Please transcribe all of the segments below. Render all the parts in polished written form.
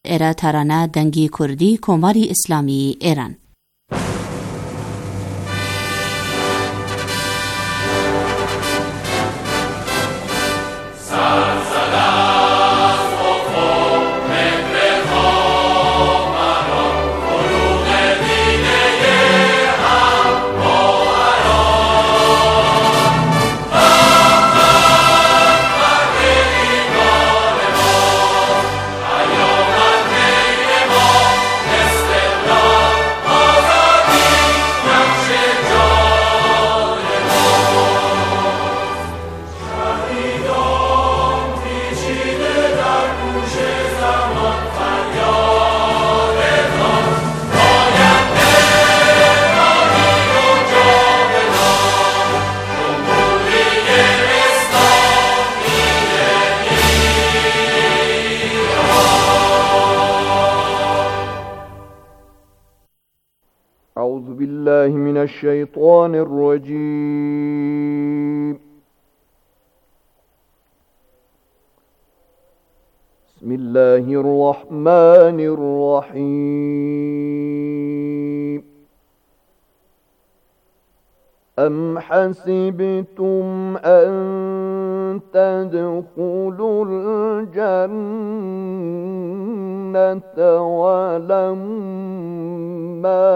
ئێرە تارانە دەنگی کوردی کۆماری ئیسلامی ئێران. أعوذ بالله من الشيطان الرجيم. بسم الله الرحمن الرحيم. أم حسبتم أن تدخلوا الجنة ولما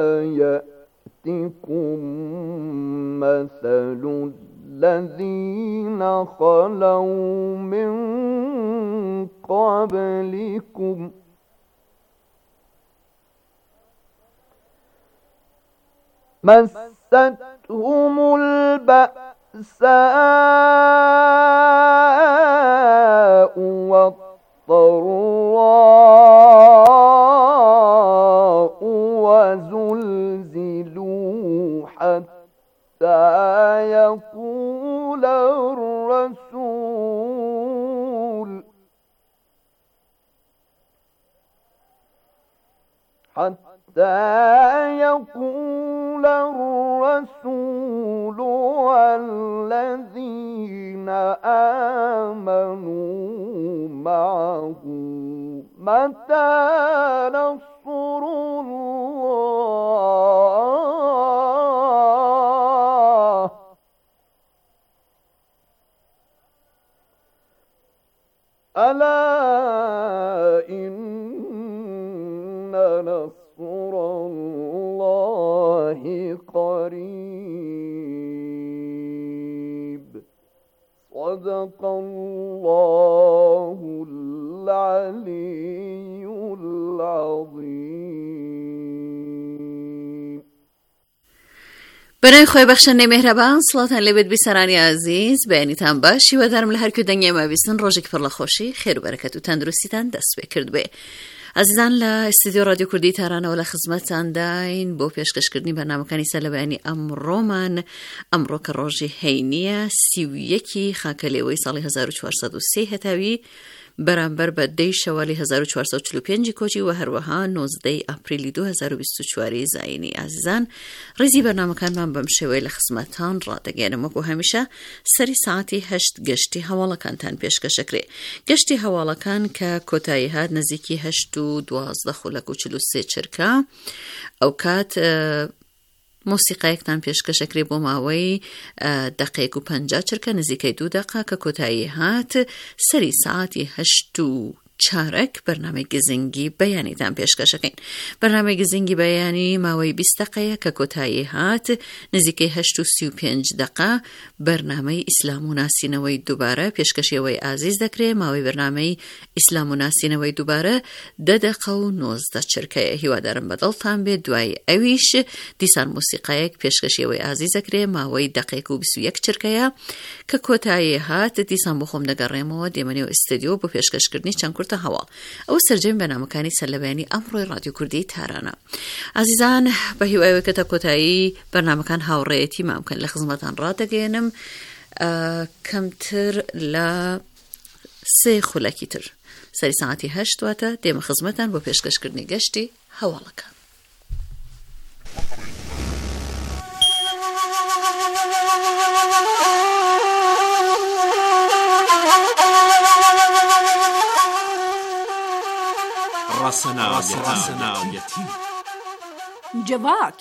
يأتكم مثل الذين خلوا من قبلكم مستهم البأساء والضراء وزلزلوا حتى يقول الرسول والذين آمنوا معه متى نصر الله ألا إن نصر الله قريب. صدق الله العلي العظيم. برای خوی بخشنده مهربان صلاتان لبید بیسرانی عزیز بیانیتان باشی و دارم لهر که دنگی ما بیستن روژک پر لخوشی خیر و برکت و تندرستیتان دست بکرد به عزیزان لاستودیو رادیو کوردی تارانە و لە خزمەتتان داین بۆ پێشکەشکردنی بەرنامەکانی سەرلەبەیانی ئەمڕۆمان ئەمڕۆ کە ڕۆژی هەینیە 31 خاکەلێوەی ساڵی 1403 هەتاوی بەرامبەر بە 10 شەوالی 1445 کۆچی و هەروەها 19 ئاپریلی 2024 زاینی. عزیزان ڕێزی بەرنامەکانمان بەم شێوەیە لە خزمەتتان ڕادەگەێنم وەکو هەمیشە سەری ساعتی 8 گەشتی هەواڵەکانتان پێشکەشەکرێ. گەشتی هەواڵەکان کە کۆتایی هات نزیکی 8 و 12 خولەک و 43 چرکە ئەو کات مۆسیقایەکتان پێشکەشەکرێ بۆ ماوەی دەقەیەک و 50 چرکە نزیکەی 2 دقە کە کۆتایی هات سەری ساعتی 8 و 4 بەرنامەی گزنگی بەیانیتان پێشکەشەکەین. بەرنامەی گزنگی بەیانی ماوەی 20 دقەیە کە کۆتایی هات نزیکەی 8 و 35 دقە بەرنامەی ئیسلام و ناسینەوەی دووبارە پێشکەشیەوەی ئازیز دەکرێت. ماوەی بەرنامەی ئیسلام و ناسینەوەی دووبارە 10 دقە و 19 چرکەیە. هیوادارم بەدڵتان بێت. دوای ئەویش دیسان مۆسیقایەک پێشکەشیەوەی ئازیز دەکرێت ماوەی دقەیەک و 21 چرکەیە کە کۆتایی هات دیسان بۆ خۆم دەگەڕێمەوە دێمەنێەوە ئستودیۆ بۆ پێشکەشکردنی چەند کورتە هەواڵ. ئەو سەرجەمی بەرنامەکانی سەرلەبەیانی ئەمڕۆی رادیو کوردی تارانە. عزیزان بە هیوایەوە کە تا کۆتایی بەرنامەکان هاوڕێیەتی مامکەن لە خزمەتان ڕادەگەێنم کەمتر لە 3 خولەکی تر سەری ساعتی 8 واتە دێمە خزمەتان بۆ پێشکەشکردنی گەشتی هەواڵەکان. ڕەسەناوەتی جواک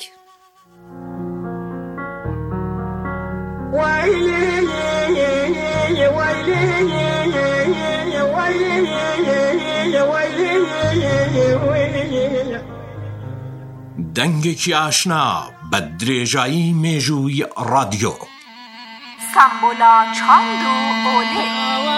دەنگێکی ئاشنا بە درێژایی مێژووی ڕادیۆ سامبۆلا چاند و ئۆلێ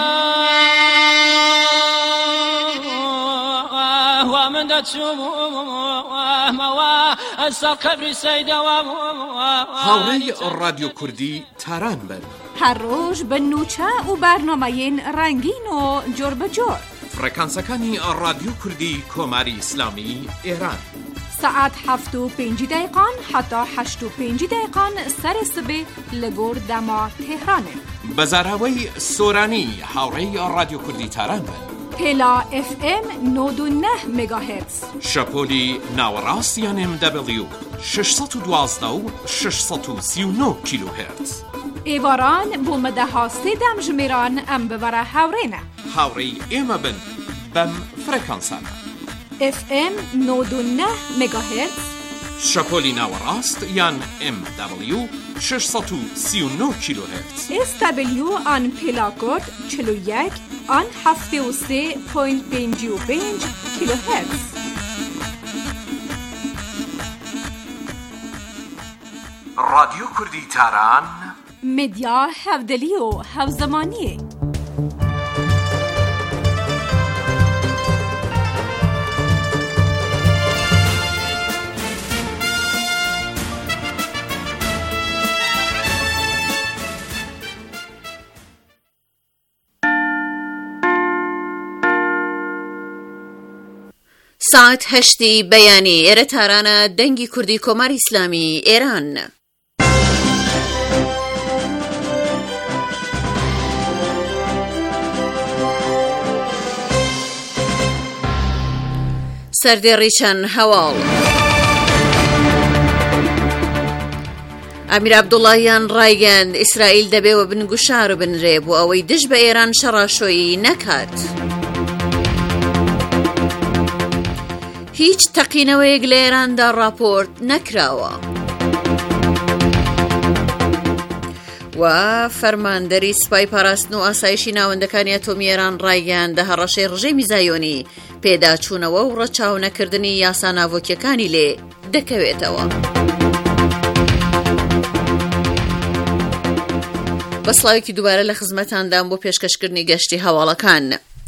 هاوڕێی ڕادیۆ کوردی تاران بن هەر ڕۆژ بە نوچە و بەرنامەیەن ڕەنگین و جۆر بەجۆر فڕێکانسەکانی ڕادیۆ کوردی کۆماری ئیسلامی ئێران ساعت 7:05 حتا 8:05 سەر سبێ لە گۆر دەما تێهرانێ بەزاراوەی سۆرانی هاوڕێی ڕادیۆ کوردی تاران بن پێلا FM 99 مگاهرتز شەپۆلی ناوەڕاست یان MW 612 و 639 کیلوهرتز ئێواران بۆ مەدەها سێدەم ژمێران ئەم ببەرە هاوڕێنە هاوڕێی ئێمە بن بەم فرەکانسانە FM 99 مگاهرتز شەپۆلی ناوەڕاست یان MW 639 کیلوهرتز SW آن پێلاکۆد 41 آن 73.55 کیلوهرتز ڕادیۆ کوردی تاران مدیا هەودەلی و هەوزەمانیە ساعت 8 بەیانی ئێرە تارانە دەنگی کوردی کۆماری ئیسلامی ئێران سەردێڕی چەند هەواڵ ئەمیر عەبدوڵڵاهیان ڕایگەاند ئیسرائیل دەبێوە بنگوشار بنرێ بۆ ئەوەی دژ بە ئێران شەڕاشۆیی نەکات. هیچ تەقینەوەیەک لە ئێراندا ڕاپۆرت نەکراوە. و فەرماندەری سوپای پاراستن و ئاسایشی ناوەندەکانی ئەتۆمی ئێران ڕایگەاند هەڕەشەی ڕژێمی زایۆنی پێداچوونەوە و ڕەچاونەکردنی یاسا ناوۆکیەکانی لێ دەکەوێتەوە. بەسڵاوێکی دووبارە لە خزمەتاندان بۆ پێشکەشکردنی گەشتی هەواڵەکان.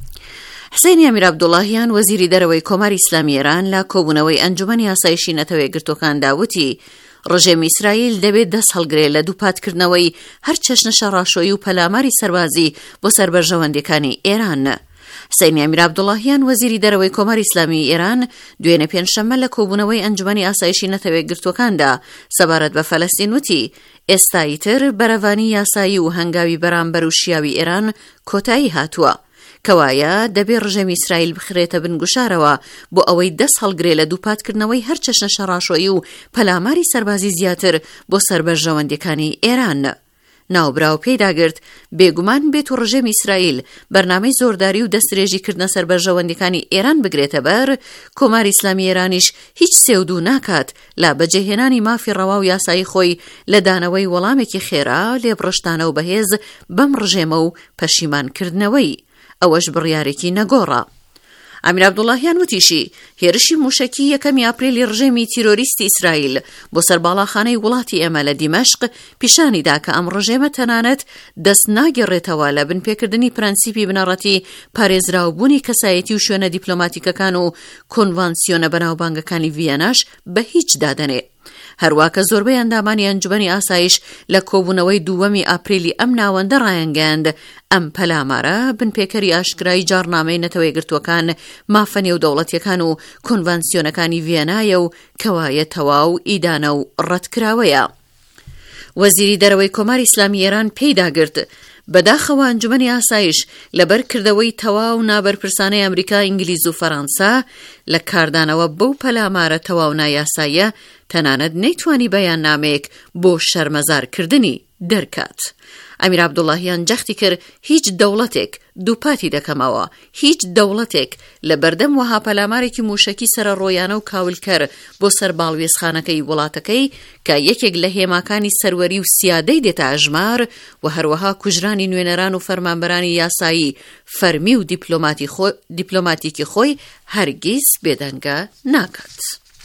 حسێنی ئەمیر عەبدوڵڵاهیان وەزیری دەرەوەی کۆماری ئیسلامی ئێران لە کۆبوونەوەی ئەنجومەنی ئاسایشی نەتەوە یەکگرتووەکان داوتی ڕژێمی ئیسرائیل دەبێت دەست هەڵگرێت لە دووپاتکردنەوەی هەر چەشنە شەڕاشۆیی و پەلاماری سەربازی بۆ سەربەرژەوەندەکانی ئێران. حسێنی ئەمیر عەبدوڵڵاهیان وەزیری دەرەوەی کۆماری ئیسلامی ئێران دوێنێ پێنجشەممە لە کۆبوونەوەی ئەنجومەنی ئاسایشی نەتەوە یەکگرتووەکاندا سەبارەت بە فەلەستین وتی ئێستاییتر بەرەوانی یاسایی و هەنگاوی بەرامبەر و شیاوی ئێران کۆتایی هاتووە کەوایە دەبێ ڕژێمی ئیسرائیل بخرێتە بنگوشارەوە بۆ ئەوەی دەست هەڵگرێ لە دووپاتکردنەوەی هەر چەشنە شەڕاشۆیی و پەلاماری سەربازی زیاتر بۆ سەربەرژەوەندەکانی ئێران. ناوبراو پێداگرت بێگومان بێت و ڕژێمی ئیسرائیل بەرنامەی زۆرداری و دەستدرێژیکردنە سەربەرژەوەندەکانی ئێران بگرێتە بەر، کۆماری ئیسلامی ئێرانیش هیچ سێودوو ناکات لە بەجێهێنانی مافی ڕەوا و یاسایی خۆی لە دانەوەی وەڵامێکی خێرا لێبڕشتانە و بەهێز بەم ڕژێمە و پەشیمانکردنەوەی. ئەوەش بڕیارێکی نەگۆڕە. ئەمیر عەبدوڵڵاهیان وتیشی هێرشی موشەکی یەکەمی ئاپرێلی ڕژێمی تیرۆریستی ئیسرائیل بۆ سەرباڵاخانەی وڵاتی ئێمە لە دیمەشق پیشانیدا کە ئەم ڕژێمە تەنانەت دەست ناگەڕێتەوە لە بنپێکردنی پرەنسیپی بنەڕەتی پارێزراوبوونی کەسایەتی و شوێنە دیپلۆماتیکەکان و کۆنڤانسیۆنە بەناوبانگەکانی ڤیەناش بە هیچ دادەنێ. هەروواکە زۆربەی ئەندامانی ئەنجومەنی ئاسایش لە کۆبوونەوەی دووەمی ئاپرێلی ئەم ناوەندە ڕایانگەاند ئەم پەلامارە بنپێکەری ئاشکرای جارنامەی نەتەوە یەکگرتووەکان، مافەنێ و دەوڵەتیەکان و کۆنڤانسیۆنەکانی ڤیەنایە و کەوایە تەواو ئیدانە و ڕەتکراوەیە. وەزیری دەرەوەی کۆماری ئیسلامی ئێران پێداگرت بەداخەوە ئەنجومەنی ئاسایش لەبەر کردەوەی تەواو نابەرپرسانەی ئەمریکا، ئینگلیز و فەڕەنسا لە کاردانەوە بەو پەلامارە تەواو نایاساییە تەنانەت نەیتوانی بەیان نامەیەک بۆ شەرمەزارکردنی دەرکات. ئەمیر عەبدوڵڵاهیان جەختی کرد هیچ دەوڵەتێک دووپاتی دەکەمەوە، هیچ دەوڵەتێک لە بەردەم وەها پەلامارێکی موشەکی سەرڕۆیانە و کاولکەر بۆ سەر باڵوێزخانەکەی وڵاتەکەی کە یەکێک لە هێماکانی سەروەری و سیادەی دێتە ئەژمار و هەروەها کوژرانی نوێنەران و فەرمانبەرانی یاسایی فەرمی و دیپلۆماتیکی خۆی هەرگیز بێدەنگە ناکات.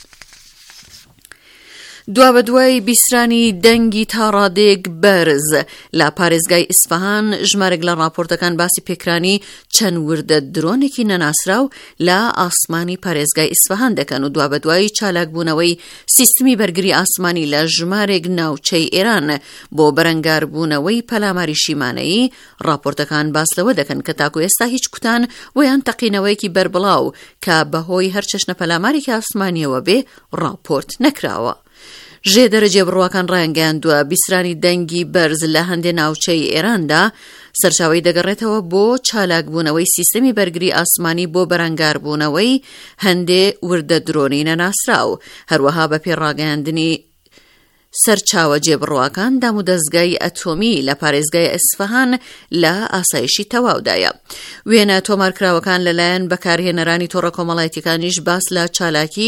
دوا بە دوای بیسرانی دەنگی تا ڕادێک بەرز لە پارێزگای ئیسفەهان ژمارەك لە راپۆرتەکان باسی پێکرانی چەند وردە درۆنێکی نەناسراو لە ئاسمانی پارێزگای ئیسفەهان دەکەن و دوا بە دوای چالاکبوونەوەی سیستمی بەرگری ئاسمانی لە ژمارێک ناوچەی ئێران بۆ بەرەنگاربوونەوەی پەلاماری شیمانەیی راپۆرتەکان باس لەوە دەکەن کە تاکو ئێستا هیچ کوتان ویان تەقینەوەیەکی بەربڵاو کە بەهۆی هەر چەشنە پەلامارێکی ئاسمانیەوە بێ راپۆرت نەکراوە. ژێ دەرەجێ بڕواکان ڕایانگەیاندووە بیسرانی دەنگی بەرز لە هەندێک ناوچەی ئێراندا سەرچاوەی دەگەڕێتەوە بۆ چالاکبوونەوەی سیستمی بەرگری ئاسمانی بۆ بەرەنگاربوونەوەی هەندێک وردە درۆنی نەناسراو، هەروەها بە پێڕاگەیاندنی سەرچاوە جێبڕواکان دام و دەستگای ئەتۆمی لە پارێزگای ئیسفەهان لە ئاسایشی تەواودایە. وێنە تۆمارکراوەکان لەلایەن بەکارهێنەرانی تۆڕە کۆمەڵایەتیەکانیش باس لە چالاکی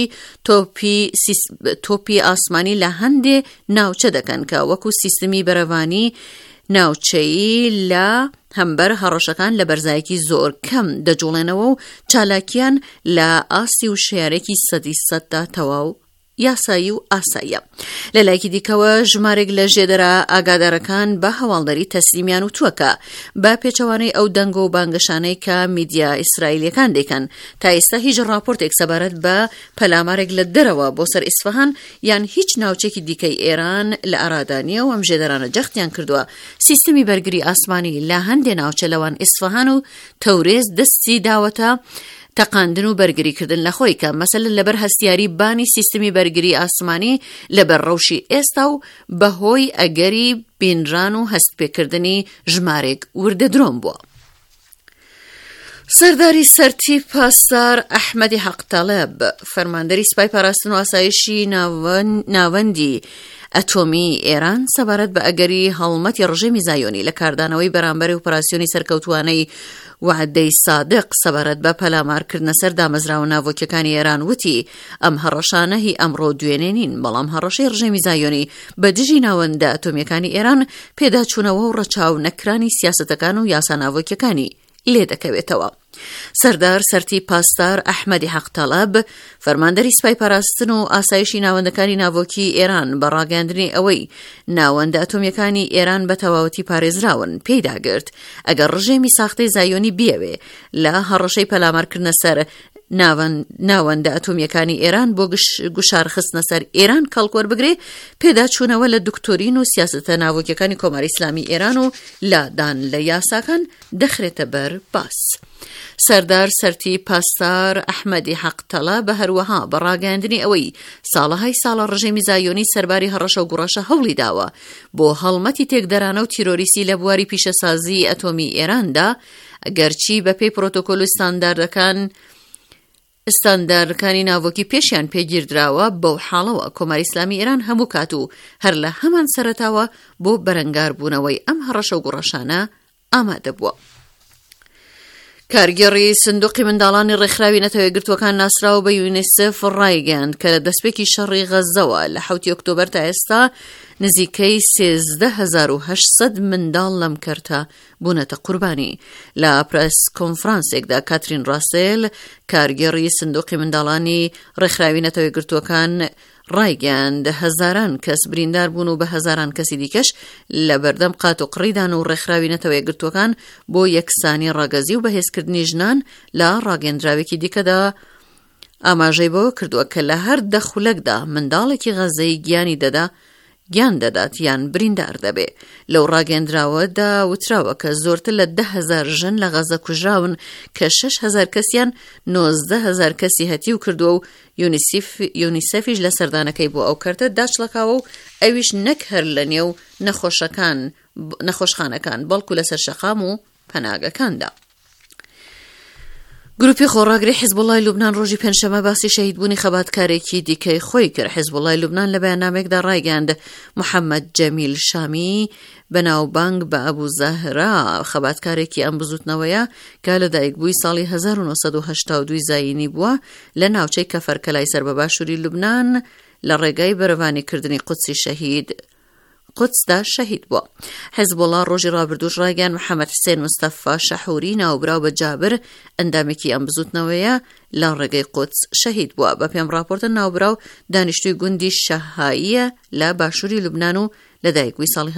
تۆپی ئاسمانی لە هەندێ ناوچە دەکەن کە وەکو سیستمی بەرەوانی ناوچەیی لە هەمبەر هەڕەشەکان لە بەرزایەکی زۆر کەم دەجوڵێنەوە و چالاکیان لە ئاسی و شێعرێکی 100% تەواو یاسایی و ئاساییە. لە لایەکی دیکەوە ژمارێک لە ژێدەرە ئاگادارەکان بە هەواڵدەری تەسلیمیان وتووەکە بە پێچەوانەی ئەو دەنگە و بانگەشانەی کە میدیا ئیسرائیلیەکان دەیکەن تا ئێستا هیچ راپۆرتێک سەبارەت بە پەلامارێک لە دەرەوە بۆ سەر ئیسفەهان یان هیچ ناوچێکی دیکەی ئێران لە ئارادانیە و ئەم ژێدەرانە جەختیان کردووە سیستمی بەرگری ئاسمانی لە هەندێ ناوچە لەوان ئیسفەهان و تەورێز دەستی داوەتە تەقاندن و بەرگریکردن لە خۆی کە مەسەلەن لەبەر هەستیاری بانی سیستمی بەرگری ئاسمانی لەبەر ڕەوشی ئێستا و بەهۆی ئەگەری بینران و هەستپێکردنی ژمارێک وردە درۆم بووە. سەرداری سەرتی پاسدار ئەحمەدی حەقتەڵەب فەرماندەری سوپای پاراستن و ئاسایشی ناوەندی ئەتۆمی ئێران سەبارەت بە ئەگەری هەڵمەتی ڕژێمی زایۆنی لە کاردانەوەی بەرامبەر ئۆپراسیۆنی سەرکەوتوانەی وعدەی سادق سەبارەت بە پەلامارکردنە سەر دامەزراوە ناوۆکیەکانی ئێران وتی ئەم هەڕەشانە هی ئەمڕۆ دوێنێ نین، بەڵام هەڕەشەی ڕژێمی زایۆنی بە دژی ناوەندە ئەتۆمیەکانی ئێران پێداچوونەوە و ڕەچاو نەکرانی سیاسەتەکان و یاسا ناوۆکیەکانی لێ دەکەوێتەوە. سەردار سەرتی پاسدار ئەحمەدی حەقتەڵەب فەرماندەری سوپای پاراستن و ئاسایشی ناوەندەکانی ناوۆکی ئێران بە ڕاگەاندنی ئەوەی ناوەندە ئەتۆمیەکانی ئێران بە تەواوەتی پارێزراون پێیداگرت ئەگەر ڕژێمی ساختەی زایۆنی بیەوێ لە هەڕەشەی پەلامارکردنە سەر ناوەندە ئەتۆمیەکانی ئێران بۆ گوشارخستنە سەر ئێران کەڵکوەر بگرێ پێداچوونەوە لە دکتۆرین و سیاسەتە ناوۆکیەکانی کۆماری ئیسلامی ئێران و لادان لە یاساکان دەخرێتە بەر باس. سەردار سەرتی پاسدار ئەحمەدی حەقتەڵە بە هەروەها بە ڕاگەاندنی ئەوەی ساڵەهای ساڵە ڕژێمی زایۆنی سەرباری هەڕەشە و گوڕەشە هەوڵی داوە بۆ هەڵمەتی تێکدەرانە و تیرۆریسی لە بواری پیشەسازی ئەتۆمی ئێراندا گەرچی بەپێی پرۆتۆکۆل و ستانداردەکانی ناوۆکی پێشیان پێگیردراوە بەو حاڵەوە کۆماری ئیسلامی ئێران هەموو کات و هەر لە هەمان سەرەتاوە بۆ بەرەنگاربوونەوەی ئەم هەڕەشە و گوڕەشانە ئامادە بووە. کارگێڕی سندوقی منداڵانی ڕێکخراوی نەتەوەیەگرتووەکان ناسراوە بە یونیسف ڕایگەیاند کە لە دەستپێکی شەڕی غەزەوە لە 7 ئۆکتۆبەر تا ئێستا نزیکەی 13800 منداڵ لەم کەرتە بوونەتە قوربانی. لە پرس کۆنفرانسێکدا کاترین راسێل کارگێڕی سندوقی منداڵانی ڕێکخراوی نەتەوەیەگرتووەکان ڕایگەیاند هەزاران کەس بریندار بوون و بە هەزاران کەسی دیکەش لە بەردەم قات و قڕیدان و ڕێکخراوی نەتەوەیەگرتووەکان بۆ یەکسانی ڕاگەزی و بەهێزکردنی ژنان لە ڕاگەندراوێکی دیکەدا ئاماژەی بەوە کردووە کە لە هەر دەخولەکدا منداڵێکی غەزەی گیان دەدات یان بریندار دەبێ. لەو ڕاگەندراوەدا وتراوە کە زۆرتر لە 10,000 ژن لە غەزە کوژراون کە 6,000 کەسیان 19,000 کەسی هەتیو کردووە و یونیسەفیش لە سەردانەکەی بۆ ئەو کەرتە داچڵەکاوە و ئەویش نەک هەر لە نێو نەخۆشخانەکان بەڵکو لەسەر شەقام و پەناگەکاندا. گروپی خۆڕاگری حیزبوڵای لوبنان ڕۆژی پێنجشەمە باسی شەهیدبوونی خەباتکارێکی دیکەی خۆی کرد. حیزبوڵای لوبنان لە بەیاننامەیەکدا ڕایگەاند محەممەد جەمیل شامی بەناوبانگ بە ئەبوو زەهرا خەباتکارێکی ئەم بزوتنەوەیە کە لەدایکبووی ساڵی 1982 زایینی بووە لە ناوچەی کەفەرکەلای سەر بە باشووری لوبنان لە ڕێگای بەرەوانیکردنی قودسی قودسدا شەهید بووە. حیزبوڵا ڕۆژی ڕابردووش ڕایگەیاند محەممەد حسێن مستەفا شەحووری ناوبراو بە جابر ئەندامێکی ئەم بزوتنەوەیە لە ڕێگەی قودس شەهید بووە. بە پێم راپۆرتە ناوبراو دانیشتووی گوندی شەهاییە لە باشووری لوبنان و لەدایکبووی ساڵی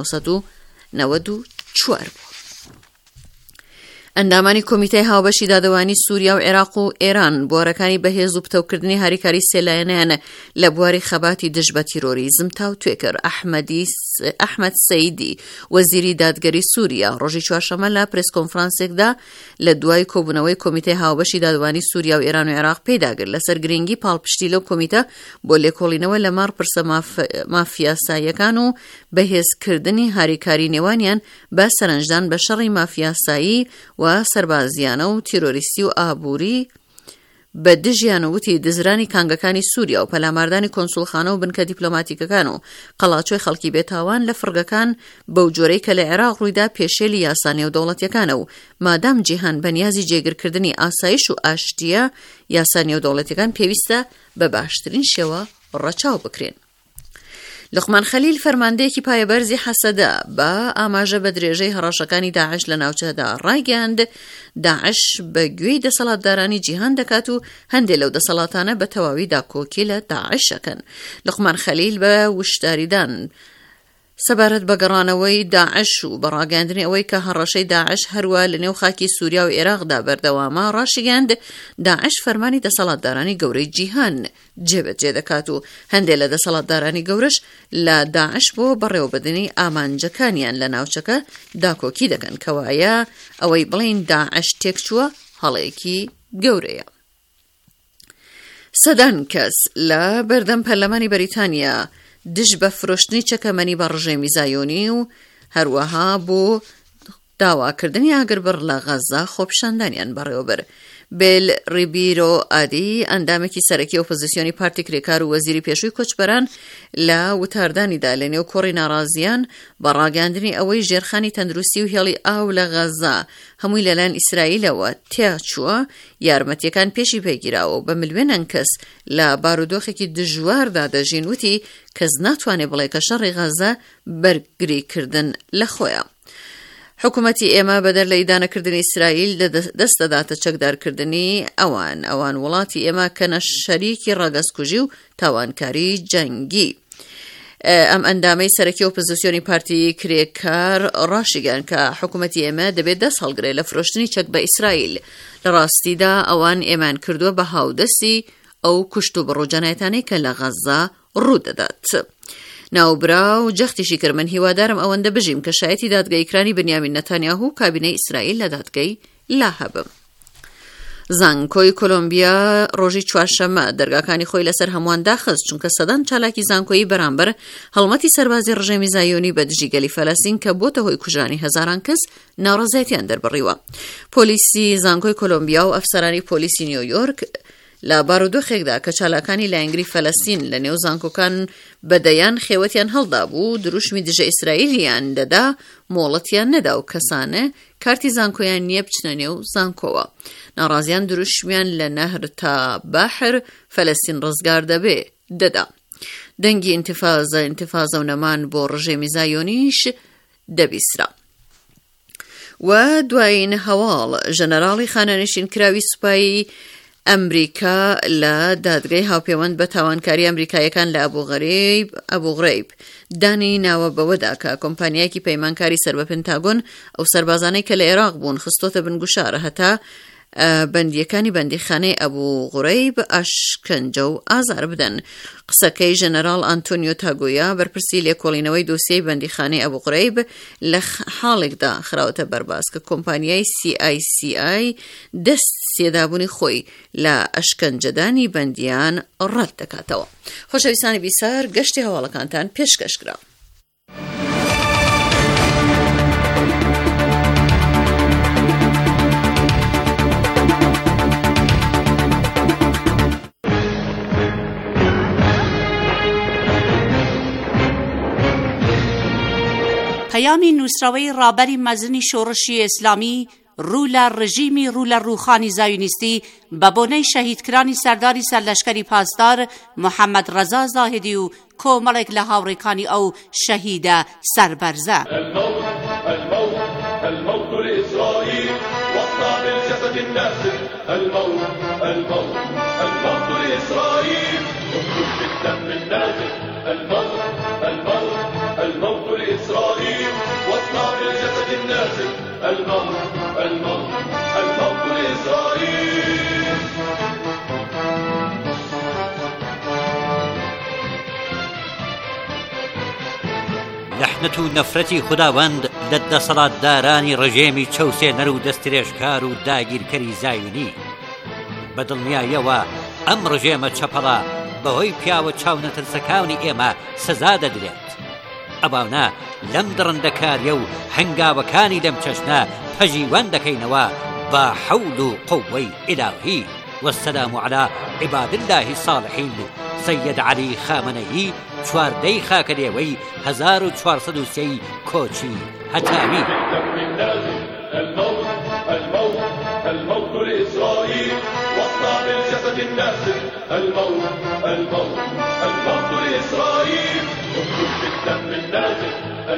1994 بووە. ئەندامانی کۆمیتەی هاوبەشی دادەوانی سووریا و عێراق و ئێران بوارەکانی بەهێز و پتەوکردنی هاریکاری سێلایەنیان لە بواری خەباتی دژ بە تیرۆریزم تاو توێکرد. ئەحمەد سەیدی وەزیری دادگەری سووریا ڕۆژی چوارشەمە لە پرس کۆنفرانسێکدا لە دوای کۆبوونەوەی کۆمیتەی هاوبەشی دادەوانی سووریا و ئێران و عێراق پێداگرت لەسەر گرنگی پاڵپشتی لەو کۆمیتە بۆ لێکۆڵینەوە لە مار پرسە مافیاساییەکان و بەهێزکردنی هاریکاری نێوانیان بە سەرنجدان بە شەڕی مافیاسایی و سەربازیانە و تیرۆریستی و ئابووری بە دژیان وتی دزرانی کانگەکانی سووریا و پەلاماردانی کۆنسوڵخانە و بنکە دیپلۆماتیکەکان و قەڵاچۆی خەڵکی بێتاوان لە فرگەکان بەو جۆرەی کە لە عێراق ڕوویدا پێشێلی یاسانێ و دەوڵەتیەکانە و مادام جیهان بەنیازی جێگیرکردنی ئاسایش و ئاشتیە یاسانێ و دەوڵەتیەکان پێویستە بە باشترین شێوە ڕەچاو بکرێن. لقمان خەلیل فەرماندەیەکی پایەبەرزی حەسەدە بە ئاماژە بە درێژەی هەڕاشەکانی داعش لە ناوچەدا ڕایگەاند داعش بە گوێی دەسەڵاتدارانی جیهان دەکات و هەندێک لەو دەسەڵاتانە بە تەواوی داکۆکی لە داعشەکەن. لقمان خەلیل بە وشداریدان سەبارەت بە گەڕانەوەی داعش و بەڕاگەاندنی ئەوەی کە هەڕەشەی داعش هەروە لە نێو خاکی سووریا و عێراقدا بەردەوامە ڕاشیگەاند داعش فەرمانی دەسەڵاتدارانی گەورەی جیهان جێبەجێ دەکات و هەندێک لە دەسەڵاتدارانی گەورەش لە داعش بۆ بەڕێوەبردننی ئامانجەکانیان لە ناوچەکە داکۆکی دەکەن کەوایە ئەوەی بڵین داعش تێکچووە هەڵەیەکی گەورەیە. سەدان کەس لە بەردەم پەرلەمانی بەریتانیا دژ بە فرۆشتنی چەکەمەنی بە ڕژێمی زایۆنی و هەروەها بۆ داواکردنی ئاگربڕ لە غەزا خۆپیشاندانیان بەڕێوەبەر. بێل ڕیبیرۆ ئادی ئەندامێکی سەرەکی ئۆپۆزیسیۆنی پارتی کرێکار و وەزیری پێشووی کۆچبەران لە وتاردانیدا لە نێو کۆڕی ناڕازیان بە ڕاگەاندنی ئەوەی ژێرخانی تەندروستی و هێڵی ئاو لە غەزا هەمووی لەلایەن ئیسرائیلەوە تێچووە یارمەتیەکان پێشی پێگیراوە و بە ملیۆنان کەس لە بارودۆخێکی دژواردا دەژین وتی کەس ناتوانێت بڵێ کە شەڕی غەزا بەرگریکردن لە خۆیە. حکوومەتی ئێمە بەدەر لە ئیدانەکردنی ئیسرائیل دەستەداتە چەکدارکردنی ئەوان وڵاتی ئێمە کەنە شەریکی ڕاگەزکوژی و تاوانکاری جەنگی. ئەم ئەندامەی سەرەکی ئۆپۆزیسیۆنی پارتی کرێکار ڕاشیگەن کە حکوومەتی ئێمە دەبێت دەست هەڵگرێت لە فرۆشتنی چەک بە ئیسرائیل. لە ڕاستیدا ئەوان ئێمان کردووە بە هاودەستی ئەو کوشت و بڕۆجانایەتانەی کە لە غەزا ڕوودەدات. ناوبرا و جەختیشی کرد من هیوادارم ئەوەندە بژیم کە شایەتی دادگەیکرانی بنیامین نەتانیاهو و کابینەی ئیسرائیل لە دادگەی لا هەبم. زانکۆی کۆلۆمبیا ڕۆژی چوارشەمە دەرگاکانی خۆی لەسەر هەمووان داخست چونکە سەدان چالاکی زانکۆیی بەرامبەر هەڵمەتی سەربازی ڕژێمی زایۆنی بە دژی گەلی فەلەستین کە بۆتە هۆی کوژرانی هەزاران کەس ناڕەزایەتیان دەربڕیوە. پۆلیسی زانکۆی کۆلۆمبیا و ئەفسەرانی پۆلیسی نیویۆرک لە بارودۆخێکدا کە چالاکانی لایەنگری فەلەستین لە نێو زانکۆکان بەدەیان خێوەتیان هەڵدا بوو دروشمی دژە ئیسرائیلیان دەدا مۆڵەتیان نەدا و کەسانە کارتی زانکۆیان نییە بچنە نێو زانکۆوە. ناڕازیان دروشمیان لە نەهر تا بەحر فەلەستین ڕزگار دەبێ دەدا. دەنگی ئینتیفازە و نەمان بۆ ڕژێمی زایۆنیش دەبیسترا. و دوایین هەواڵ ژەنەراڵی خانەنشین کراوی سوپایی ئەمریکا لە دادگای هاوپەیوەند بە تاوانکاری ئەمریکایەکان لە ئەبوو غڕەیب دانی ناوە بەوەدا کە کۆمپانیایەکی پەیمانکاری سەر بە پنتاگۆن ئەو سەربازانەی کە لە عێراق بوون خستۆتە بنگوشارە هەتا بەندیەکانی بەندیخانەی ئەبوو غڕەیب ئاشکەنجە و ئازار بدەن. قسەکەی ژەنەراڵ ئانتۆنیۆ تاگۆیا بەرپرسی لێکۆڵینەوەی دۆسیەی بەندیخانەی ئەبوو غڕەیب لە حاڵێکدا خراوەتە بەرباز کە کۆمپانیای CICI دەست سێدابوونی خۆی لە ئەشکەنجەدانی بەندیان ڕەت دەکاتەوە. خۆشەویستانی بیسار گەشتی هەواڵەکانتان پێشکەشکرا. پەیامی نووسراوەی ڕابەری مەزنی شۆڕشی ئیسلامی ڕوو لە ڕژیمی ڕوو لە ڕووخانی زایونیستی بە بۆنەی شەهیدکرانی سەرداری سەرلەشکەری پاسدار محەممەد ڕەزا زاهدی و کۆمەڵێک لە هاوڕێکانی ئەو شەهیدە سەربەرزە. الموت لإسرائيل واصنع بالجسد الناسف الموت لإسرائيل اكتب بالدم النازف الموت لإسرائيل واصنع بالجسد الناسف الموت لإسرائيل. لەحنەت و نەفرەتی خوداوەند لە دەسەڵاتدارانی ڕژێمی چەوسێنەر و دەستێرێژکار و داگیرکەری زایونی. بەدڵنیاییەوە ئەم ڕژێمە چەپەڵە بەهۆی پیاوە چاونەترسەکانی ئێمە سزا دەدرێت. ئەباونە لەم دڕندەکاریە و هەنگاوەکانی لەم چەشنە پەژیوان دەکەینەوە بە حەول و قووەی ئیلاهی. والسلام على عباد الله الصالحين. سید علی خامنەیی، چواردەی خاکەرێوەی 1403 کۆچی هەتاوی. الموت لإسرائيل واصنع بالجسد الناسف الموت لإسرائيل اكتب بالدم النازف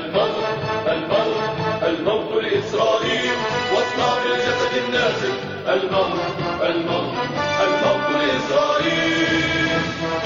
الموت لإسرائيل واصنع بالجسد الناسف الموت لإسرائيل.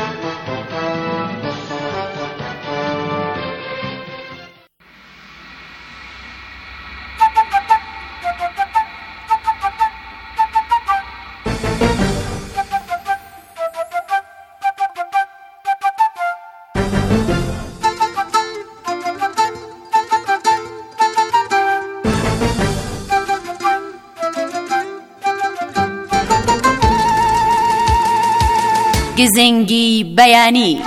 گزنگی بەیانی.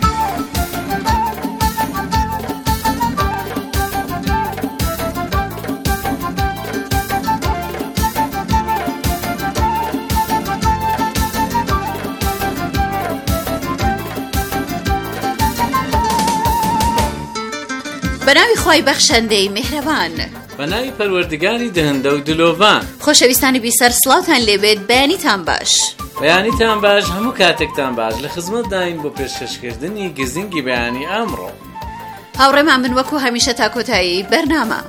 بەناوی خوای بەخشەندەی میهرەبان، بەناوی پەروەردگاری دهەندە و دلۆڤان. خۆشەویستانی بیسەر سڵاوتان لێبێت. بەیانیتان باش. بەیانیتان باش، هەموو کاتێکتان باش. لە خزمەت داین بۆ پێشکەشکردنی گزنگی بەیانی ئەمڕۆ. هاوڕێمان بن وەکو هەمیشە تا کۆتایی بەرنامە.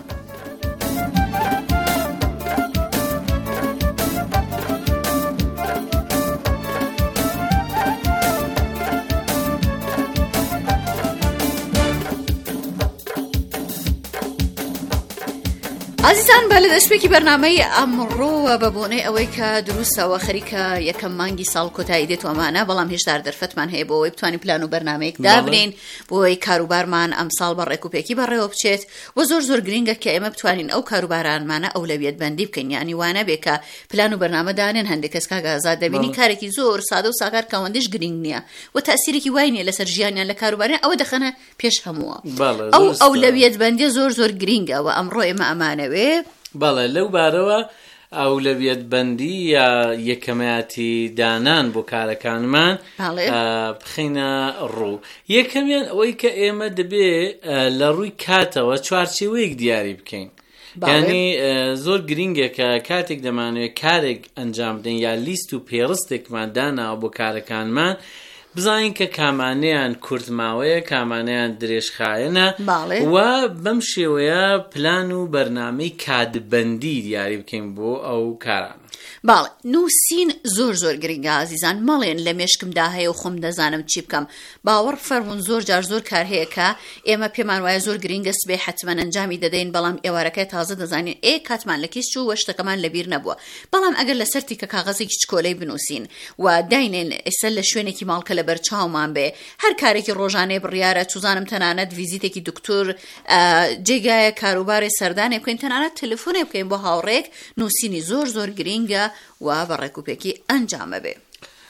عزیزان، بە لە دەستپێکی بەرنامەی ئەمڕۆوە بە بۆنەی ئەوەی کە دروستەوە خەریکە یەکەم مانگی ساڵ کۆتایی دێتوەمانە، بەڵام هێشتا دەرفەتمان هەیە بۆ ئەوەی بتوانین پلان و بەرنامەیەک دابنین بۆ ئەوەی کاروبارمان ئەم ساڵ بە ڕێکوپێکی بەڕێوە بچێت و زۆر گرنگە کە ئێمە بتوانین ئەو کاروبارانمانە ئەولەویەت بەندی بکەین. یعنی وانە بێ کە پلان و بەرنامە دانێن هەندێک کەس کاگازات دەبینی کارێکی زۆر سادە و ساغار کەوەندەش گرنگ نییە و تەسیرێکی وای نییە لەسەر ژیانیان لە کاروباریان، ئەوە دەخەنە پێش هەمووە. ئەو ئەولەویەت بەندی زۆر گرنگە و ئەمڕۆ ئێمە ئەمانەوێ بەڵێ لەو بارەوە ئەولەویەت بەندی یا یەکەمەتی دانان بۆ کارەکانمان بخینە ڕوو. یەکەمیان ئەوەی کە ئێمە دەبێ لە ڕووی کاتەوە چوارچێوەیەک دیاری بکەین. یعنی زۆر گرنگە کە کاتێک دەمانوێت کارێک ئەنجام بدەین یا لیست و پێڕستێکمان داناوە بۆ کارەکانمان، بزانین کە کامانەیان کورتماوەیە، کامانەیان درێژخایەنە و بەم شێوەیە پلان و بەرنامەی کاتبەندی دیاری بکەین بۆ ئەو کارانە. باڵێ، نووسین زۆر گرنگە عزیزان. مەڵێن لە مێشکمدا هەیە و خۆم دەزانم چی بکەم. باوەڕ فەرمون زۆر کار هەیە کە ئێمە پێمان وایە زۆر گرنگە سبێ حتمەن ئەنجامی دەدەین، بەڵام ئێوارەکەی تازە دەزانین کاتمان لە کیس چوو و شتەکەمان لەبیر نەبووە. بەڵام ئەگەر لەسەر تیکە کاغەزێکی چکۆلەی بنووسین و داینێن ئێستا لە شوێنێکی ماڵکە لە بەرچاومان بێ، هەر کارێکی ڕۆژانەی بڕیارە، توزانم تەنانەت ڤیزیتێکی دکتۆر، جێگایە کاروبارێ سەردانێ بکەین، تەنانەت تەلەفۆنێ بکەین بۆ هاوڕێک، نووسینی زۆر گرنگە و بە ڕێکوپێکی ئەنجامە بێ.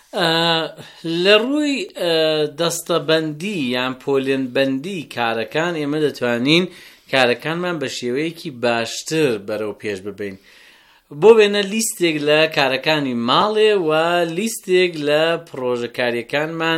لە ڕووی دەستەبەندی یان پۆلێنبەندی کارەکان ئێمە دەتوانین کارەکانمان بە شێوەیەکی باشتر بەرەو پێش ببین. بۆ وێنە لیستێک لە کارەکانی ماڵێ و لیستێک لە پرۆژەکاریەکانمان